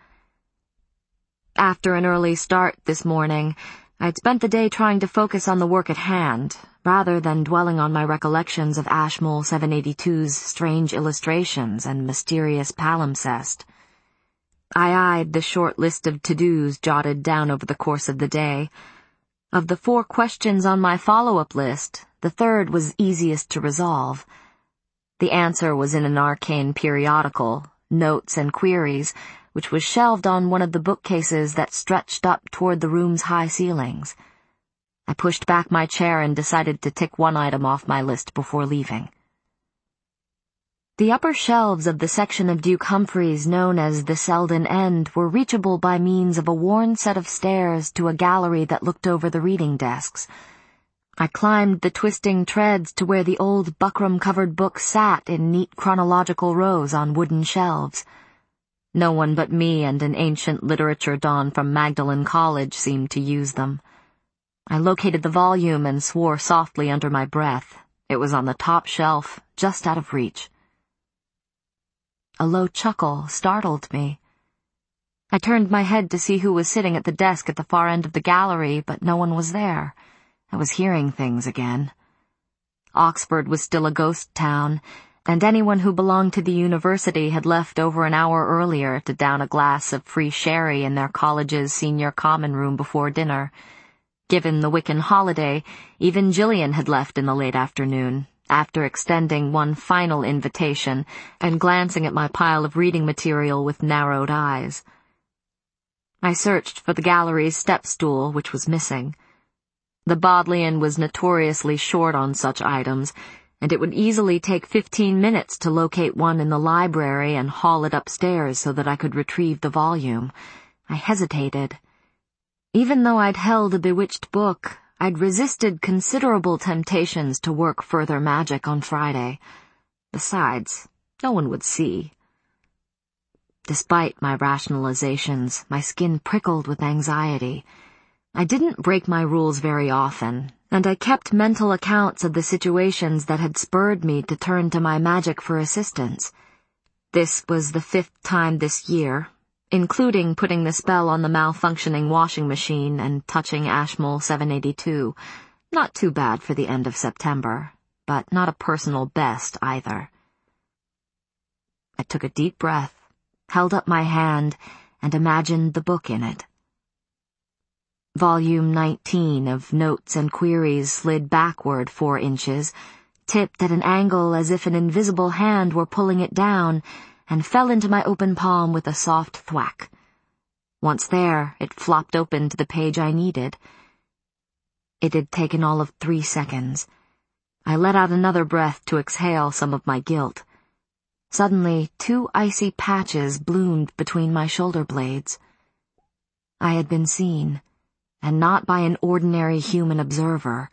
After an early start this morning, I'd spent the day trying to focus on the work at hand, rather than dwelling on my recollections of Ashmole seven eighty-two's strange illustrations and mysterious palimpsest. I eyed the short list of to-dos jotted down over the course of the day. Of the four questions on my follow-up list, the third was easiest to resolve. The answer was in an arcane periodical, Notes and Queries, which was shelved on one of the bookcases that stretched up toward the room's high ceilings. I pushed back my chair and decided to tick one item off my list before leaving. The upper shelves of the section of Duke Humphreys known as the Selden End were reachable by means of a worn set of stairs to a gallery that looked over the reading desks. I climbed the twisting treads to where the old buckram-covered books sat in neat chronological rows on wooden shelves. No one but me and an ancient literature don from Magdalen College seemed to use them. I located the volume and swore softly under my breath. It was on the top shelf, just out of reach. A low chuckle startled me. I turned my head to see who was sitting at the desk at the far end of the gallery, but no one was there. I was hearing things again. Oxford was still a ghost town, and anyone who belonged to the university had left over an hour earlier to down a glass of free sherry in their college's senior common room before dinner. Given the Wiccan holiday, even Gillian had left in the late afternoon, after extending one final invitation and glancing at my pile of reading material with narrowed eyes. I searched for the gallery's step stool, which was missing. The Bodleian was notoriously short on such items, and it would easily take fifteen minutes to locate one in the library and haul it upstairs so that I could retrieve the volume. I hesitated. Even though I'd held a bewitched book, I'd resisted considerable temptations to work further magic on Friday. Besides, no one would see. Despite my rationalizations, my skin prickled with anxiety. I didn't break my rules very often, and I kept mental accounts of the situations that had spurred me to turn to my magic for assistance. This was the fifth time this year, including putting the spell on the malfunctioning washing machine and touching Ashmole seven eighty-two. Not too bad for the end of September, but not a personal best either. I took a deep breath, held up my hand, and imagined the book in it. Volume nineteen of Notes and Queries slid backward four inches, tipped at an angle as if an invisible hand were pulling it down, and fell into my open palm with a soft thwack. Once there, it flopped open to the page I needed. It had taken all of three seconds. I let out another breath to exhale some of my guilt. Suddenly, two icy patches bloomed between my shoulder blades. I had been seen, and not by an ordinary human observer.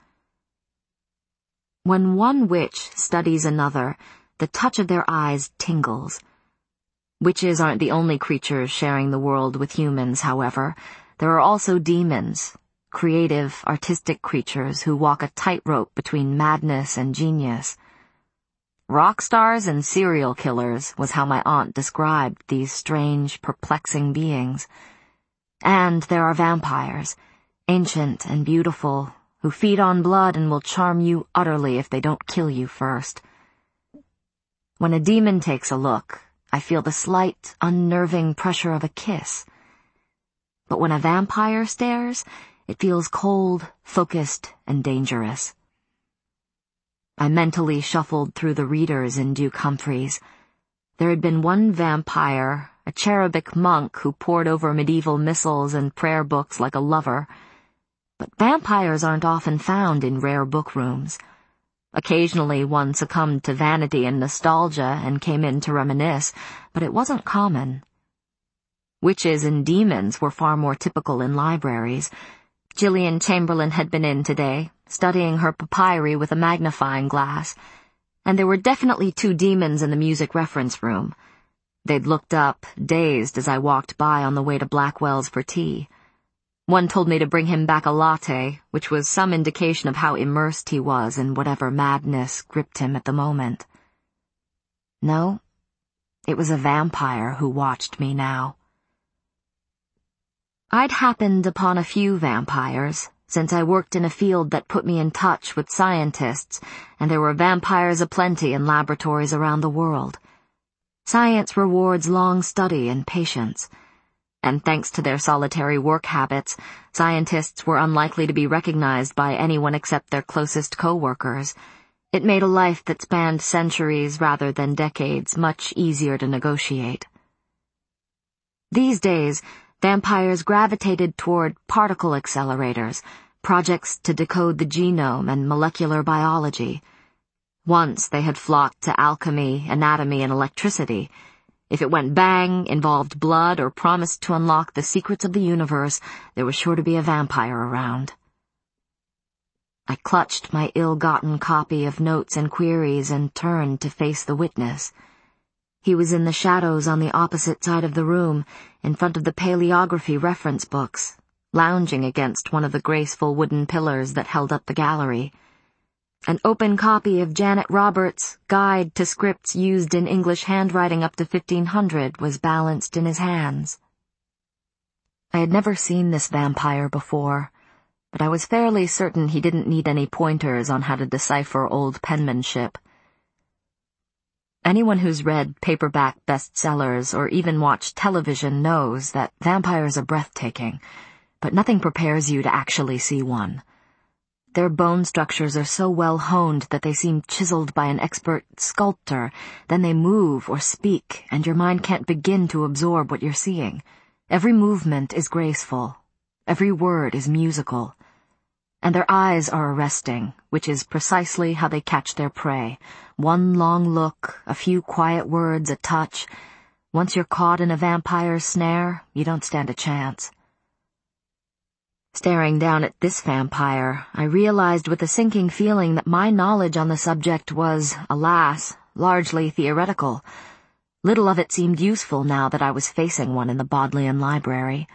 When one witch studies another, the touch of their eyes tingles. Witches aren't the only creatures sharing the world with humans, however. There are also demons, creative, artistic creatures who walk a tightrope between madness and genius. Rock stars and serial killers was how my aunt described these strange, perplexing beings. And there are vampires, ancient and beautiful, who feed on blood and will charm you utterly if they don't kill you first. When a demon takes a look, I feel the slight, unnerving pressure of a kiss. But when a vampire stares, it feels cold, focused, and dangerous. I mentally shuffled through the readers in Duke Humphreys. There had been one vampire, a cherubic monk who pored over medieval missals and prayer books like a lover. But vampires aren't often found in rare book rooms. Occasionally one succumbed to vanity and nostalgia and came in to reminisce, but it wasn't common. Witches and demons were far more typical in libraries. Gillian Chamberlain had been in today, studying her papyri with a magnifying glass, and there were definitely two demons in the music reference room. They'd looked up, dazed, as I walked by on the way to Blackwell's for tea. One told me to bring him back a latte, which was some indication of how immersed he was in whatever madness gripped him at the moment. No, it was a vampire who watched me now. I'd happened upon a few vampires, since I worked in a field that put me in touch with scientists, and there were vampires aplenty in laboratories around the world. Science rewards long study and patience, and thanks to their solitary work habits, scientists were unlikely to be recognized by anyone except their closest co-workers. It made a life that spanned centuries rather than decades much easier to negotiate. These days, vampires gravitated toward particle accelerators, projects to decode the genome and molecular biology. Once they had flocked to alchemy, anatomy, and electricity. If it went bang, involved blood, or promised to unlock the secrets of the universe, there was sure to be a vampire around. I clutched my ill-gotten copy of Notes and Queries and turned to face the witness. He was in the shadows on the opposite side of the room, in front of the paleography reference books, lounging against one of the graceful wooden pillars that held up the gallery. An open copy of Janet Roberts' Guide to Scripts Used in English Handwriting up to fifteen hundred was balanced in his hands. I had never seen this vampire before, but I was fairly certain he didn't need any pointers on how to decipher old penmanship. Anyone who's read paperback bestsellers or even watched television knows that vampires are breathtaking, but nothing prepares you to actually see one. Their bone structures are so well honed that they seem chiseled by an expert sculptor. Then they move or speak, and your mind can't begin to absorb what you're seeing. Every movement is graceful. Every word is musical. And their eyes are arresting, which is precisely how they catch their prey. One long look, a few quiet words, a touch. Once you're caught in a vampire's snare, you don't stand a chance. Staring down at this vampire, I realized with a sinking feeling that my knowledge on the subject was, alas, largely theoretical. Little of it seemed useful now that I was facing one in the Bodleian Library.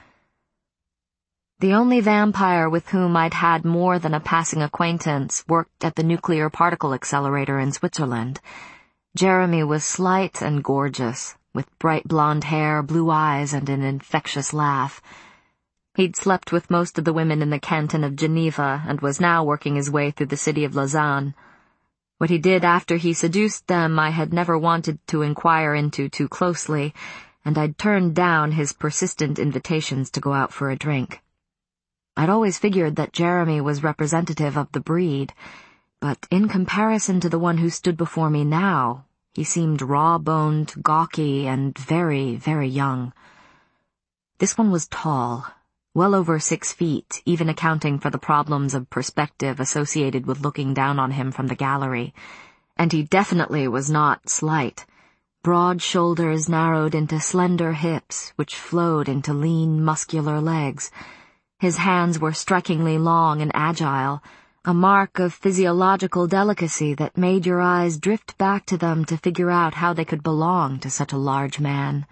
The only vampire with whom I'd had more than a passing acquaintance worked at the nuclear particle accelerator in Switzerland. Jeremy was slight and gorgeous, with bright blonde hair, blue eyes, and an infectious laugh. He'd slept with most of the women in the canton of Geneva and was now working his way through the city of Lausanne. What he did after he seduced them I had never wanted to inquire into too closely, and I'd turned down his persistent invitations to go out for a drink. I'd always figured that Jeremy was representative of the breed, but in comparison to the one who stood before me now, he seemed raw-boned, gawky, and very, very young. This one was tall, well over six feet, even accounting for the problems of perspective associated with looking down on him from the gallery. And he definitely was not slight. Broad shoulders narrowed into slender hips, which flowed into lean, muscular legs. His hands were strikingly long and agile, a mark of physiological delicacy that made your eyes drift back to them to figure out how they could belong to such a large man.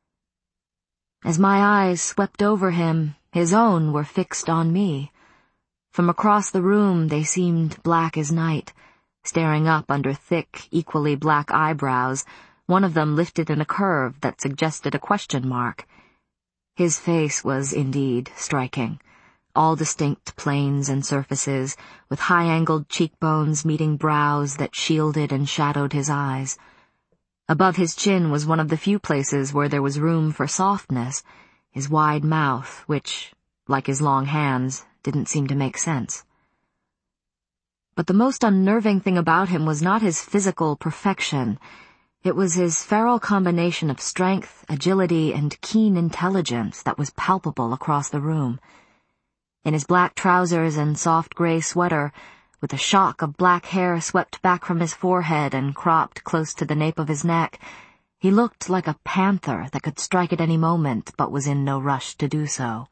As my eyes swept over him, his own were fixed on me. From across the room they seemed black as night, staring up under thick, equally black eyebrows, one of them lifted in a curve that suggested a question mark. His face was indeed striking, all distinct planes and surfaces, with high-angled cheekbones meeting brows that shielded and shadowed his eyes. Above his chin was one of the few places where there was room for softness, his wide mouth, which, like his long hands, didn't seem to make sense. But the most unnerving thing about him was not his physical perfection. It was his feral combination of strength, agility, and keen intelligence that was palpable across the room. In his black trousers and soft gray sweater, with a shock of black hair swept back from his forehead and cropped close to the nape of his neck, he looked like a panther that could strike at any moment but was in no rush to do so.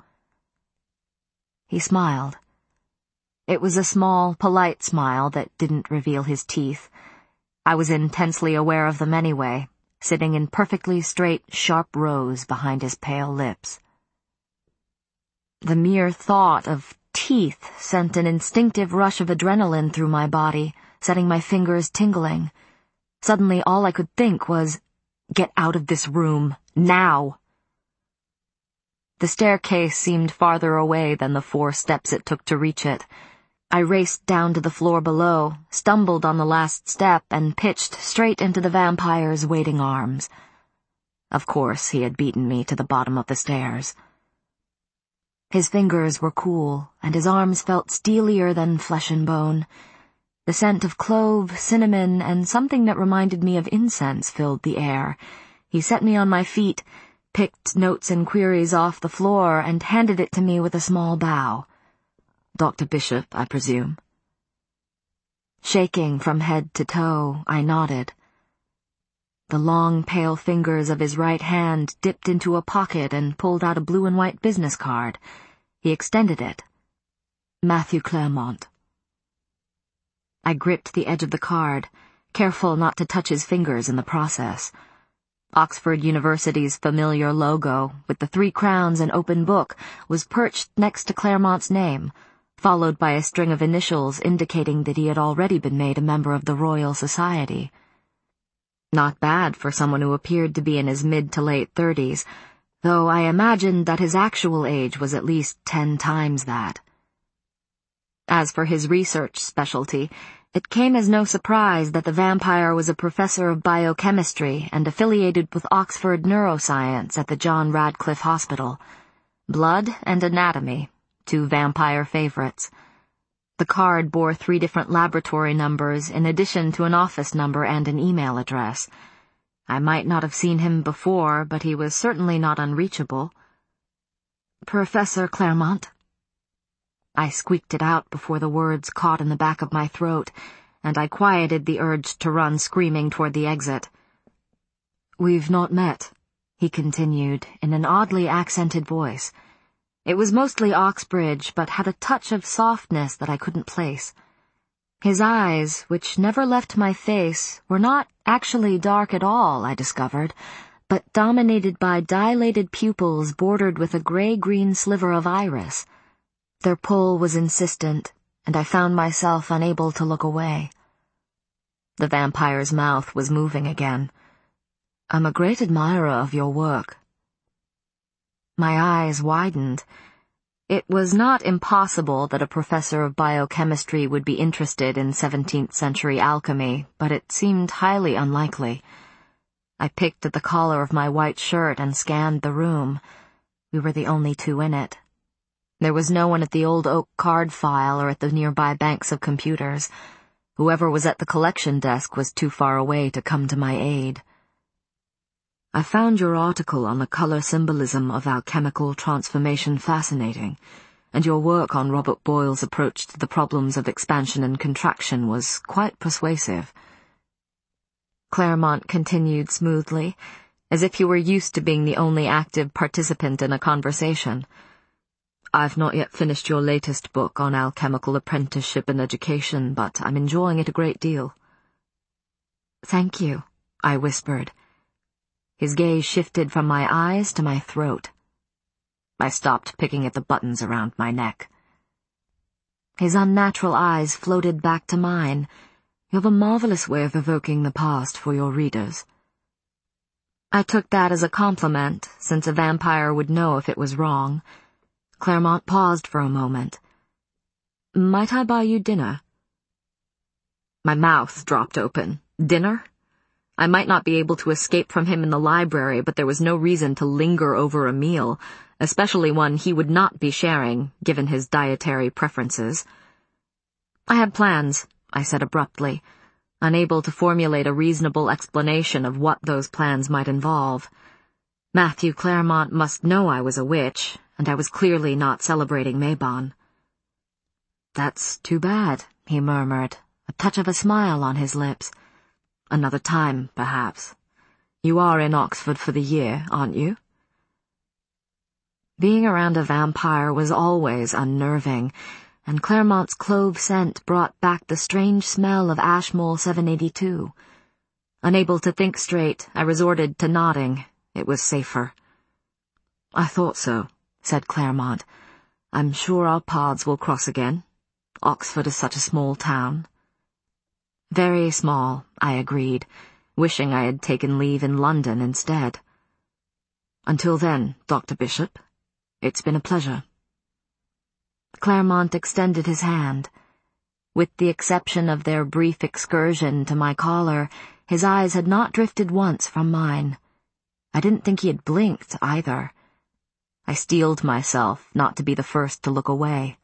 He smiled. It was a small, polite smile that didn't reveal his teeth. I was intensely aware of them anyway, sitting in perfectly straight, sharp rows behind his pale lips. The mere thought of teeth sent an instinctive rush of adrenaline through my body, setting my fingers tingling. Suddenly all I could think was, "Get out of this room, now!" The staircase seemed farther away than the four steps it took to reach it. I raced down to the floor below, stumbled on the last step, and pitched straight into the vampire's waiting arms. Of course, he had beaten me to the bottom of the stairs. His fingers were cool, and his arms felt steelier than flesh and bone. The scent of clove, cinnamon, and something that reminded me of incense filled the air. He set me on my feet, picked notes and queries off the floor, and handed it to me with a small bow. "Doctor Bishop, I presume?" Shaking from head to toe, I nodded. The long, pale fingers of his right hand dipped into a pocket and pulled out a blue and white business card. He extended it. "Matthew Claremont." I gripped the edge of the card, careful not to touch his fingers in the process. Oxford University's familiar logo, with the three crowns and open book, was perched next to Claremont's name, followed by a string of initials indicating that he had already been made a member of the Royal Society. Not bad for someone who appeared to be in his mid to late thirties, though I imagined that his actual age was at least ten times that. As for his research specialty, it came as no surprise that the vampire was a professor of biochemistry and affiliated with Oxford Neuroscience at the John Radcliffe Hospital. Blood and anatomy, two vampire favorites. The card bore three different laboratory numbers in addition to an office number and an email address. I might not have seen him before, but he was certainly not unreachable. "Professor Claremont?" I squeaked it out before the words caught in the back of my throat, and I quieted the urge to run screaming toward the exit. "We've not met," he continued, in an oddly accented voice. It was mostly Oxbridge, but had a touch of softness that I couldn't place. His eyes, which never left my face, were not actually dark at all, I discovered, but dominated by dilated pupils bordered with a gray-green sliver of iris. Their pull was insistent, and I found myself unable to look away. The vampire's mouth was moving again. "I'm a great admirer of your work." My eyes widened. It was not impossible that a professor of biochemistry would be interested in seventeenth century alchemy, but it seemed highly unlikely. I picked at the collar of my white shirt and scanned the room. We were the only two in it. There was no one at the old oak card file or at the nearby banks of computers. Whoever was at the collection desk was too far away to come to my aid. I found your article on the color symbolism of alchemical transformation fascinating, and your work on Robert Boyle's approach to the problems of expansion and contraction was quite persuasive. Claremont continued smoothly, as if he were used to being the only active participant in a conversation. I've not yet finished your latest book on alchemical apprenticeship and education, but I'm enjoying it a great deal. Thank you, I whispered. His gaze shifted from my eyes to my throat. I stopped picking at the buttons around my neck. His unnatural eyes floated back to mine. You have a marvelous way of evoking the past for your readers. I took that as a compliment, since a vampire would know if it was wrong. Claremont paused for a moment. Might I buy you dinner? My mouth dropped open. Dinner? I might not be able to escape from him in the library, but there was no reason to linger over a meal, especially one he would not be sharing, given his dietary preferences. I had plans, I said abruptly, unable to formulate a reasonable explanation of what those plans might involve. Matthew Claremont must know I was a witch, and I was clearly not celebrating Mabon. That's too bad, he murmured, a touch of a smile on his lips. Another time, perhaps. You are in Oxford for the year, aren't you? Being around a vampire was always unnerving, and Claremont's clove scent brought back the strange smell of Ashmole seven eighty-two. Unable to think straight, I resorted to nodding. It was safer. I thought so, said Claremont. I'm sure our paths will cross again. Oxford is such a small town. Very small, I agreed, wishing I had taken leave in London instead. Until then, Doctor Bishop, it's been a pleasure. Claremont extended his hand. With the exception of their brief excursion to my collar, his eyes had not drifted once from mine. I didn't think he had blinked, either. I steeled myself not to be the first to look away.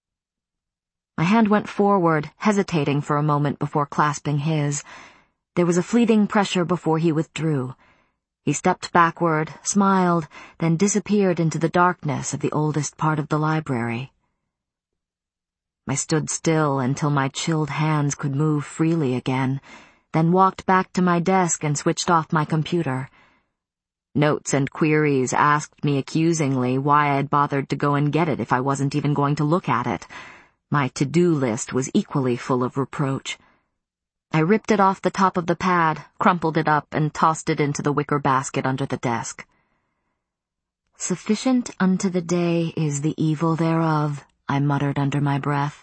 My hand went forward, hesitating for a moment before clasping his. There was a fleeting pressure before he withdrew. He stepped backward, smiled, then disappeared into the darkness of the oldest part of the library. I stood still until my chilled hands could move freely again, then walked back to my desk and switched off my computer. Notes and queries asked me accusingly why I had bothered to go and get it if I wasn't even going to look at it. My to-do list was equally full of reproach. I ripped it off the top of the pad, crumpled it up, and tossed it into the wicker basket under the desk. Sufficient unto the day is the evil thereof, I muttered under my breath.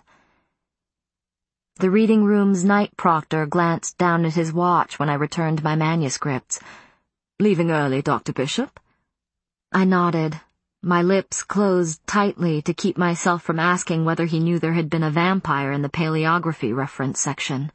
The reading room's night proctor glanced down at his watch when I returned my manuscripts. Leaving early, Doctor Bishop? I nodded. My lips closed tightly to keep myself from asking whether he knew there had been a vampire in the paleography reference section.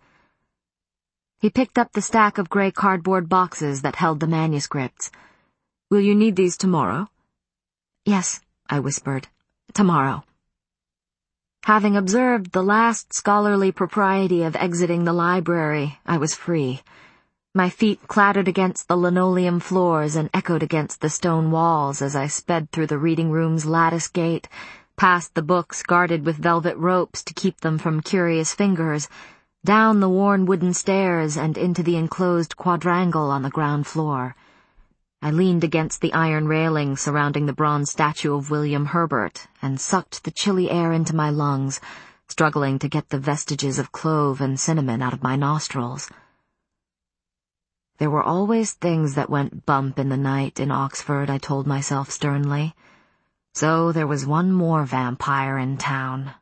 He picked up the stack of gray cardboard boxes that held the manuscripts. Will you need these tomorrow? Yes, I whispered. Tomorrow. Having observed the last scholarly propriety of exiting the library, I was free. My feet clattered against the linoleum floors and echoed against the stone walls as I sped through the reading room's lattice gate, past the books guarded with velvet ropes to keep them from curious fingers, down the worn wooden stairs and into the enclosed quadrangle on the ground floor. I leaned against the iron railing surrounding the bronze statue of William Herbert and sucked the chilly air into my lungs, struggling to get the vestiges of clove and cinnamon out of my nostrils. There were always things that went bump in the night in Oxford, I told myself sternly. So there was one more vampire in town.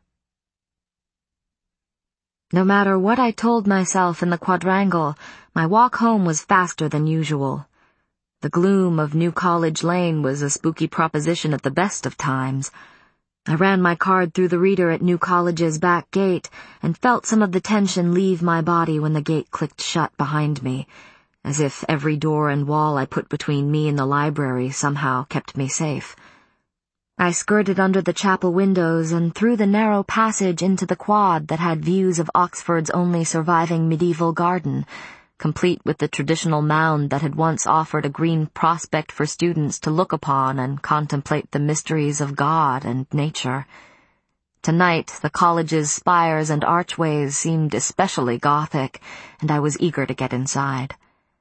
No matter what I told myself in the quadrangle, my walk home was faster than usual. The gloom of New College Lane was a spooky proposition at the best of times. I ran my card through the reader at New College's back gate and felt some of the tension leave my body when the gate clicked shut behind me, as if every door and wall I put between me and the library somehow kept me safe. I skirted under the chapel windows and through the narrow passage into the quad that had views of Oxford's only surviving medieval garden, complete with the traditional mound that had once offered a green prospect for students to look upon and contemplate the mysteries of God and nature. Tonight, the college's spires and archways seemed especially Gothic, and I was eager to get inside.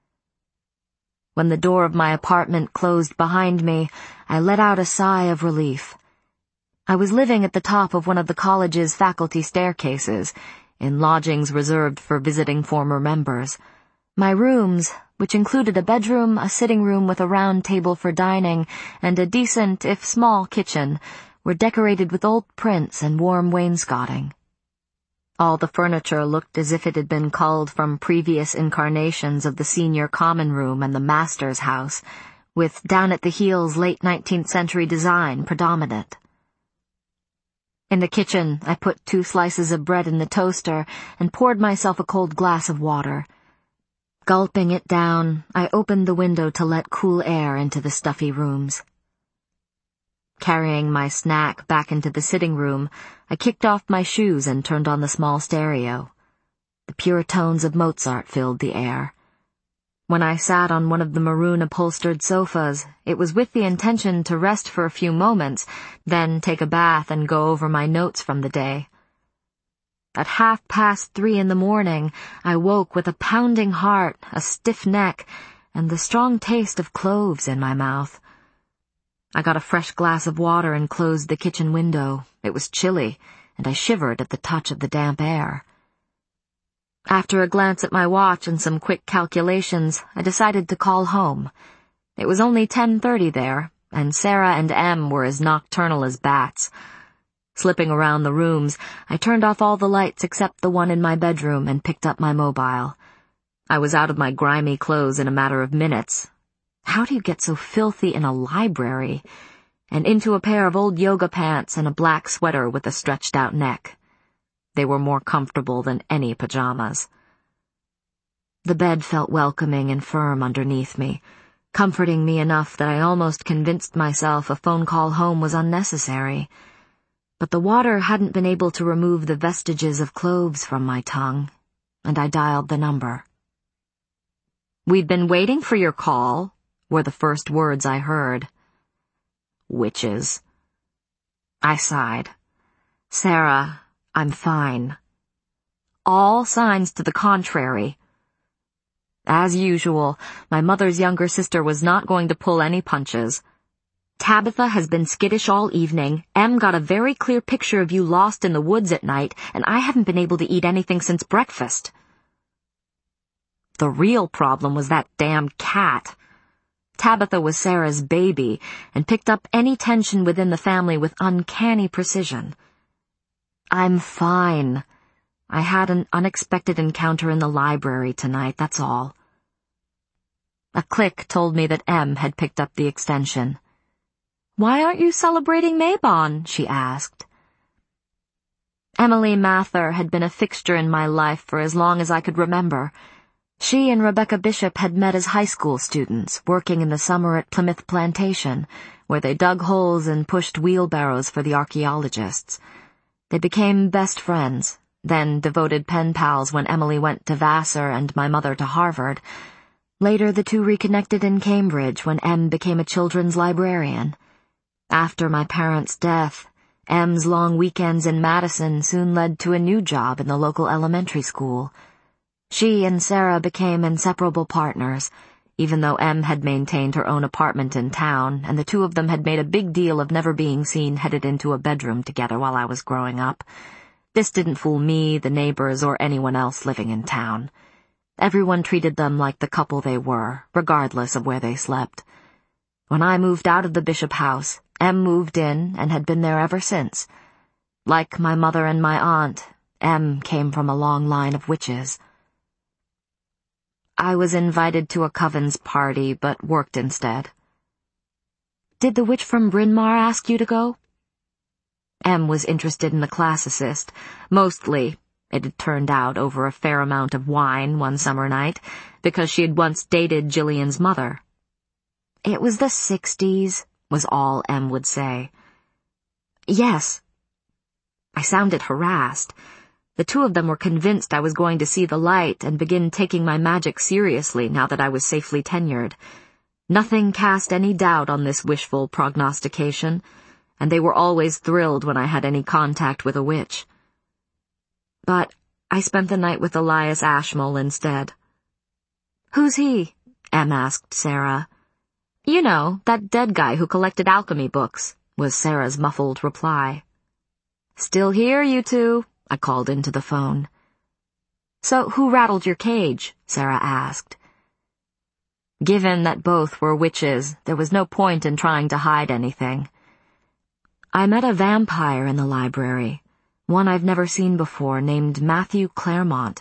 When the door of my apartment closed behind me, I let out a sigh of relief. I was living at the top of one of the college's faculty staircases, in lodgings reserved for visiting former members. My rooms, which included a bedroom, a sitting room with a round table for dining, and a decent, if small, kitchen, were decorated with old prints and warm wainscoting. All the furniture looked as if it had been culled from previous incarnations of the senior common room and the master's house, with down-at-the-heels late nineteenth century design predominant. In the kitchen, I put two slices of bread in the toaster and poured myself a cold glass of water. Gulping it down, I opened the window to let cool air into the stuffy rooms. Carrying my snack back into the sitting room, I kicked off my shoes and turned on the small stereo. The pure tones of Mozart filled the air. When I sat on one of the maroon-upholstered sofas, it was with the intention to rest for a few moments, then take a bath and go over my notes from the day. At half past three in the morning, I woke with a pounding heart, a stiff neck, and the strong taste of cloves in my mouth. I got a fresh glass of water and closed the kitchen window. It was chilly, and I shivered at the touch of the damp air. After a glance at my watch and some quick calculations, I decided to call home. It was only ten thirty there, and Sarah and Em were as nocturnal as bats. Slipping around the rooms, I turned off all the lights except the one in my bedroom and picked up my mobile. I was out of my grimy clothes in a matter of minutes. How do you get so filthy in a library? And into a pair of old yoga pants and a black sweater with a stretched-out neck. They were more comfortable than any pajamas. The bed felt welcoming and firm underneath me, comforting me enough that I almost convinced myself a phone call home was unnecessary. But the water hadn't been able to remove the vestiges of cloves from my tongue, and I dialed the number. "We'd been waiting for your call," were the first words I heard. Witches. I sighed. "Sarah, I'm fine." All signs to the contrary. As usual, my mother's younger sister was not going to pull any punches. "Tabitha has been skittish all evening. Em got a very clear picture of you lost in the woods at night, and I haven't been able to eat anything since breakfast." The real problem was that damn cat. Tabitha was Sarah's baby, and picked up any tension within the family with uncanny precision. "I'm fine. I had an unexpected encounter in the library tonight, that's all." A click told me that Em had picked up the extension. "Why aren't you celebrating Mabon?" she asked. Emily Mather had been a fixture in my life for as long as I could remember. She and Rebecca Bishop had met as high school students, working in the summer at Plymouth Plantation, where they dug holes and pushed wheelbarrows for the archaeologists. They became best friends, then devoted pen pals when Emily went to Vassar and my mother to Harvard. Later the two reconnected in Cambridge when Em became a children's librarian. After my parents' death, Em's long weekends in Madison soon led to a new job in the local elementary school. She and Sarah became inseparable partners, even though Em had maintained her own apartment in town, and the two of them had made a big deal of never being seen headed into a bedroom together while I was growing up. This didn't fool me, the neighbors, or anyone else living in town. Everyone treated them like the couple they were, regardless of where they slept. When I moved out of the Bishop house, Em moved in and had been there ever since. Like my mother and my aunt, Em came from a long line of witches. I was invited to a Coven's party, but worked instead. "Did the witch from Bryn Mawr ask you to go?" Em was interested in the classicist, mostly, it had turned out, over a fair amount of wine one summer night, because she had once dated Gillian's mother. "It was the sixties," was all Em would say. "Yes." I sounded harassed. The two of them were convinced I was going to see the light and begin taking my magic seriously now that I was safely tenured. Nothing cast any doubt on this wishful prognostication, and they were always thrilled when I had any contact with a witch. But I spent the night with Elias Ashmole instead. "Who's he?" Em asked Sarah. "You know, that dead guy who collected alchemy books," was Sarah's muffled reply. "Still here, you two," I called into the phone. "So who rattled your cage?" Sarah asked. Given that both were witches, there was no point in trying to hide anything. I met a vampire in the library, one I've never seen before, named Matthew Claremont.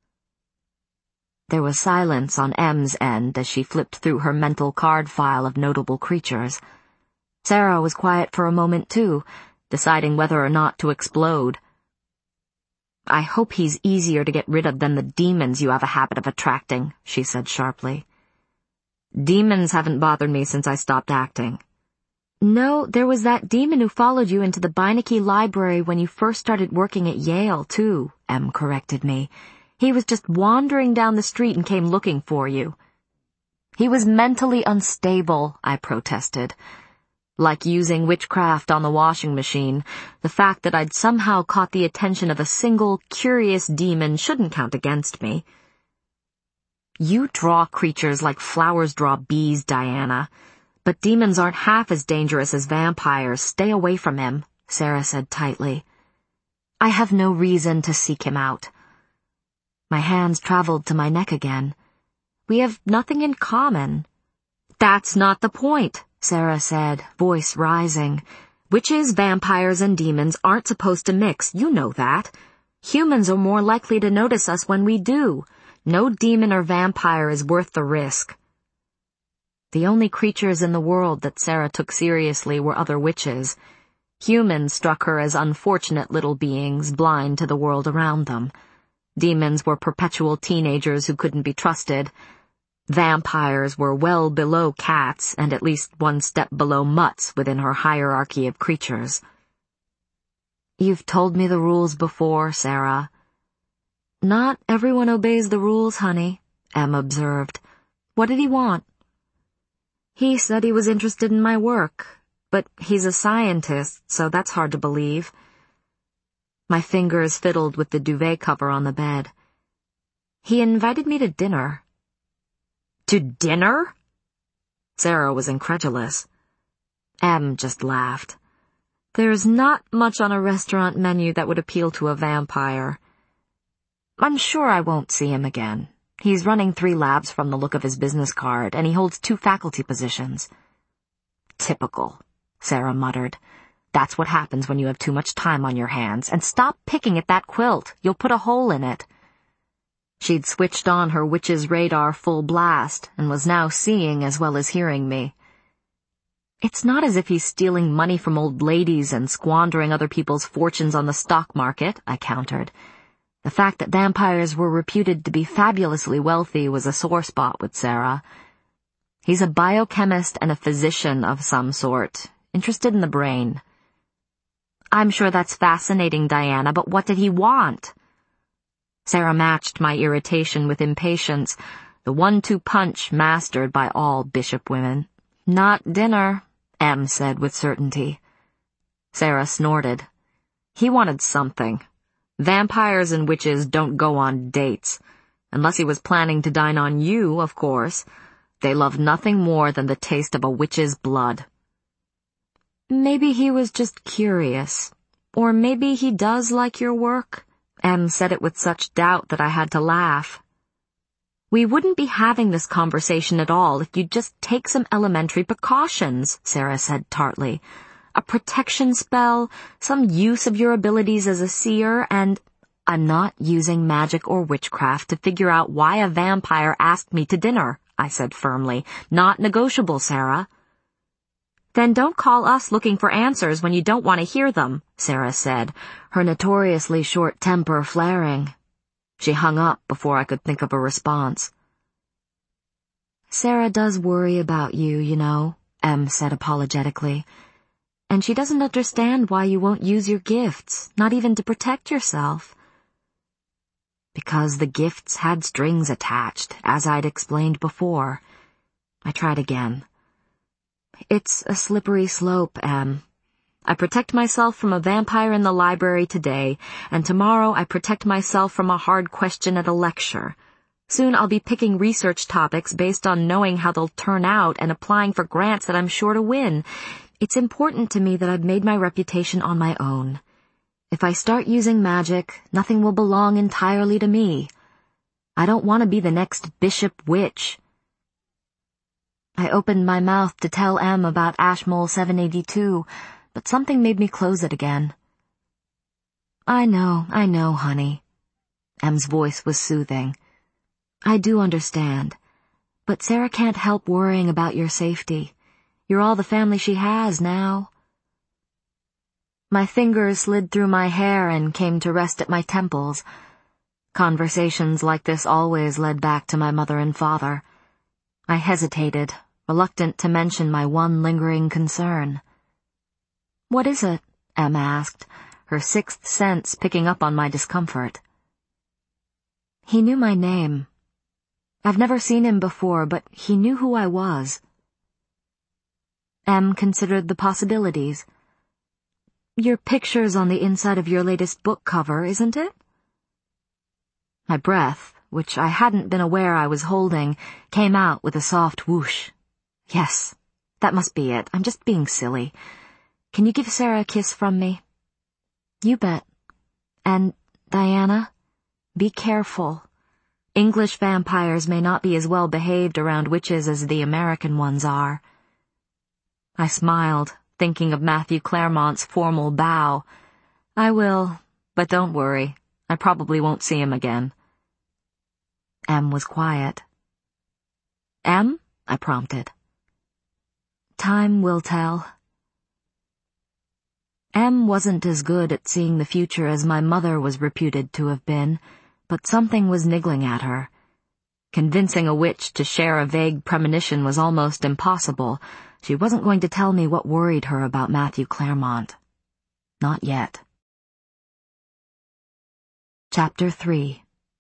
There was silence on Em's end as she flipped through her mental card file of notable creatures. Sarah was quiet for a moment, too, deciding whether or not to explode. "I hope he's easier to get rid of than the demons you have a habit of attracting," she said sharply. "Demons haven't bothered me since I stopped acting." "No, there was that demon who followed you into the Beinecke Library when you first started working at Yale, too," Em corrected me. "He was just wandering down the street and came looking for you." "He was mentally unstable," I protested. Like using witchcraft on the washing machine, the fact that I'd somehow caught the attention of a single, curious demon shouldn't count against me. "You draw creatures like flowers draw bees, Diana. But demons aren't half as dangerous as vampires. Stay away from him," Sarah said tightly. "I have no reason to seek him out." My hands traveled to my neck again. "We have nothing in common." "That's not the point," Sarah said, voice rising. "Witches, vampires, and demons aren't supposed to mix. You know that. Humans are more likely to notice us when we do. No demon or vampire is worth the risk." The only creatures in the world that Sarah took seriously were other witches. Humans struck her as unfortunate little beings, blind to the world around them. Demons were perpetual teenagers who couldn't be trusted. Vampires were well below cats and at least one step below mutts within her hierarchy of creatures. "You've told me the rules before, Sarah." "Not everyone obeys the rules, honey," Em observed. "What did he want?" "He said he was interested in my work, but he's a scientist, so that's hard to believe." My fingers fiddled with the duvet cover on the bed. "He invited me to dinner." "To dinner?" Sarah was incredulous. Em just laughed. "There's not much on a restaurant menu that would appeal to a vampire." "I'm sure I won't see him again. He's running three labs from the look of his business card, and he holds two faculty positions." "Typical," Sarah muttered. "That's what happens when you have too much time on your hands. And stop picking at that quilt. You'll put a hole in it." She'd switched on her witch's radar full blast and was now seeing as well as hearing me. "It's not as if he's stealing money from old ladies and squandering other people's fortunes on the stock market," I countered. The fact that vampires were reputed to be fabulously wealthy was a sore spot with Sarah. "He's a biochemist and a physician of some sort, interested in the brain." "I'm sure that's fascinating, Diana, but what did he want?" Sarah matched my irritation with impatience, the one-two punch mastered by all bishop women. "Not dinner," Em said with certainty. Sarah snorted. "He wanted something. Vampires and witches don't go on dates. Unless he was planning to dine on you, of course. They love nothing more than the taste of a witch's blood." "Maybe he was just curious. Or maybe he does like your work." Em said it with such doubt that I had to laugh. "We wouldn't be having this conversation at all if you'd just take some elementary precautions," Sarah said tartly. "A protection spell, some use of your abilities as a seer, and—" "I'm not using magic or witchcraft to figure out why a vampire asked me to dinner," I said firmly. "Not negotiable, Sarah." "Then don't call us looking for answers when you don't want to hear them," Sarah said, her notoriously short temper flaring. She hung up before I could think of a response. "Sarah does worry about you, you know," Em said apologetically. "And she doesn't understand why you won't use your gifts, not even to protect yourself." Because the gifts had strings attached, as I'd explained before. I tried again. It's a slippery slope, Em. I protect myself from a vampire in the library today, and tomorrow I protect myself from a hard question at a lecture. Soon I'll be picking research topics based on knowing how they'll turn out and applying for grants that I'm sure to win. It's important to me that I've made my reputation on my own. If I start using magic, nothing will belong entirely to me. I don't want to be the next Bishop Witch. I opened my mouth to tell Em about Ashmole seven eighty-two, but something made me close it again. I know, I know, honey. Em's voice was soothing. I do understand. But Sarah can't help worrying about your safety. You're all the family she has now. My fingers slid through my hair and came to rest at my temples. Conversations like this always led back to my mother and father. I hesitated, reluctant to mention my one lingering concern. What is it? Em asked, her sixth sense picking up on my discomfort. He knew my name. I've never seen him before, but he knew who I was. Em considered the possibilities. Your picture's on the inside of your latest book cover, isn't it? My breath, which I hadn't been aware I was holding, came out with a soft whoosh. Yes, that must be it. I'm just being silly. Can you give Sarah a kiss from me? You bet. And, Diana, be careful. English vampires may not be as well behaved around witches as the American ones are. I smiled, thinking of Matthew Claremont's formal bow. I will, but don't worry. I probably won't see him again. Em was quiet. Em? I prompted. Time will tell. Em wasn't as good at seeing the future as my mother was reputed to have been, but something was niggling at her. Convincing a witch to share a vague premonition was almost impossible. She wasn't going to tell me what worried her about Matthew Claremont. Not yet. Chapter three.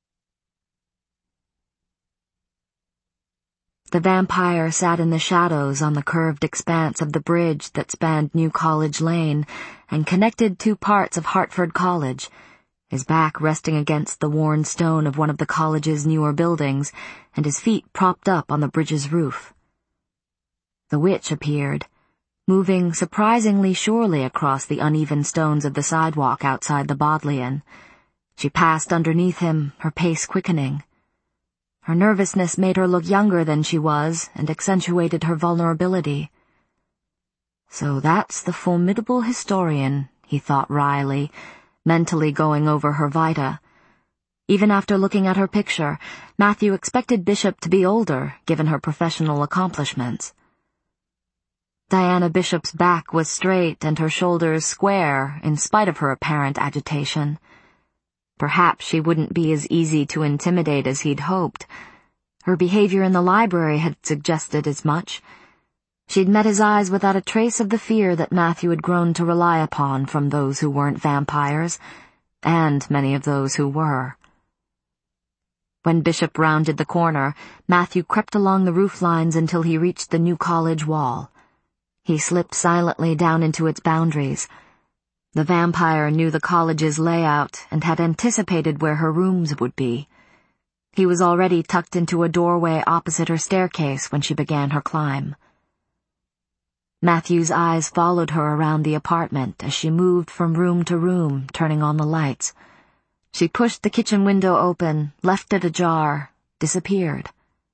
The vampire sat in the shadows on the curved expanse of the bridge that spanned New College Lane and connected two parts of Hartford College, his back resting against the worn stone of one of the college's newer buildings, and his feet propped up on the bridge's roof. The witch appeared, moving surprisingly surely across the uneven stones of the sidewalk outside the Bodleian. She passed underneath him, her pace quickening. Her nervousness made her look younger than she was and accentuated her vulnerability. So that's the formidable historian, he thought wryly, mentally going over her vita. Even after looking at her picture, Matthew expected Bishop to be older, given her professional accomplishments. Diana Bishop's back was straight and her shoulders square, in spite of her apparent agitation. Perhaps she wouldn't be as easy to intimidate as he'd hoped. Her behavior in the library had suggested as much. She'd met his eyes without a trace of the fear that Matthew had grown to rely upon from those who weren't vampires, and many of those who were. When Bishop rounded the corner, Matthew crept along the roof lines until he reached the New College wall. He slipped silently down into its boundaries. The vampire knew the college's layout and had anticipated where her rooms would be. He was already tucked into a doorway opposite her staircase when she began her climb. Matthew's eyes followed her around the apartment as she moved from room to room, turning on the lights. She pushed the kitchen window open, left it ajar, disappeared.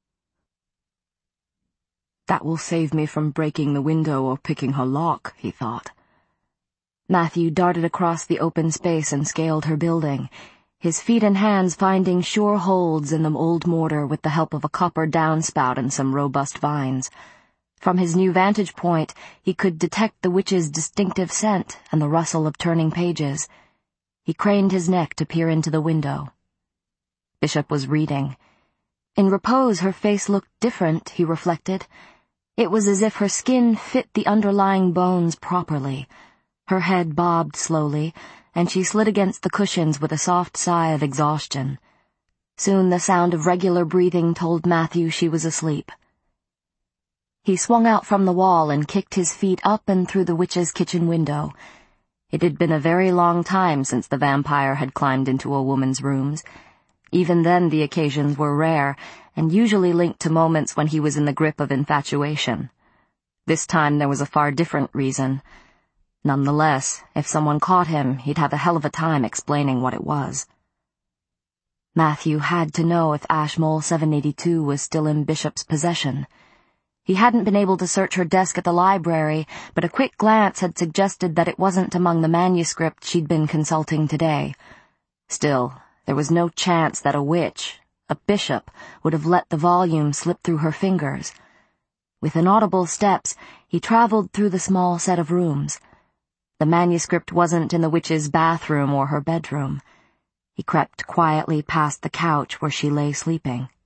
That will save me from breaking the window or picking her lock, he thought. Matthew darted across the open space and scaled her building, his feet and hands finding sure holds in the old mortar with the help of a copper downspout and some robust vines. From his new vantage point, he could detect the witch's distinctive scent and the rustle of turning pages. He craned his neck to peer into the window. Bishop was reading. In repose, her face looked different, he reflected. It was as if her skin fit the underlying bones properly. Her head bobbed slowly, and she slid against the cushions with a soft sigh of exhaustion. Soon the sound of regular breathing told Matthew she was asleep. He swung out from the wall and kicked his feet up and through the witch's kitchen window. It had been a very long time since the vampire had climbed into a woman's rooms. Even then the occasions were rare, and usually linked to moments when he was in the grip of infatuation. This time there was a far different reason. Nonetheless, if someone caught him, he'd have a hell of a time explaining what it was. Matthew had to know if Ashmole seven eighty-two was still in Bishop's possession. He hadn't been able to search her desk at the library, but a quick glance had suggested that it wasn't among the manuscripts she'd been consulting today. Still, there was no chance that a witch, a bishop, would have let the volume slip through her fingers. With inaudible steps, he traveled through the small set of rooms. The manuscript wasn't in the witch's bathroom or her bedroom. He crept quietly past the couch where she lay sleeping.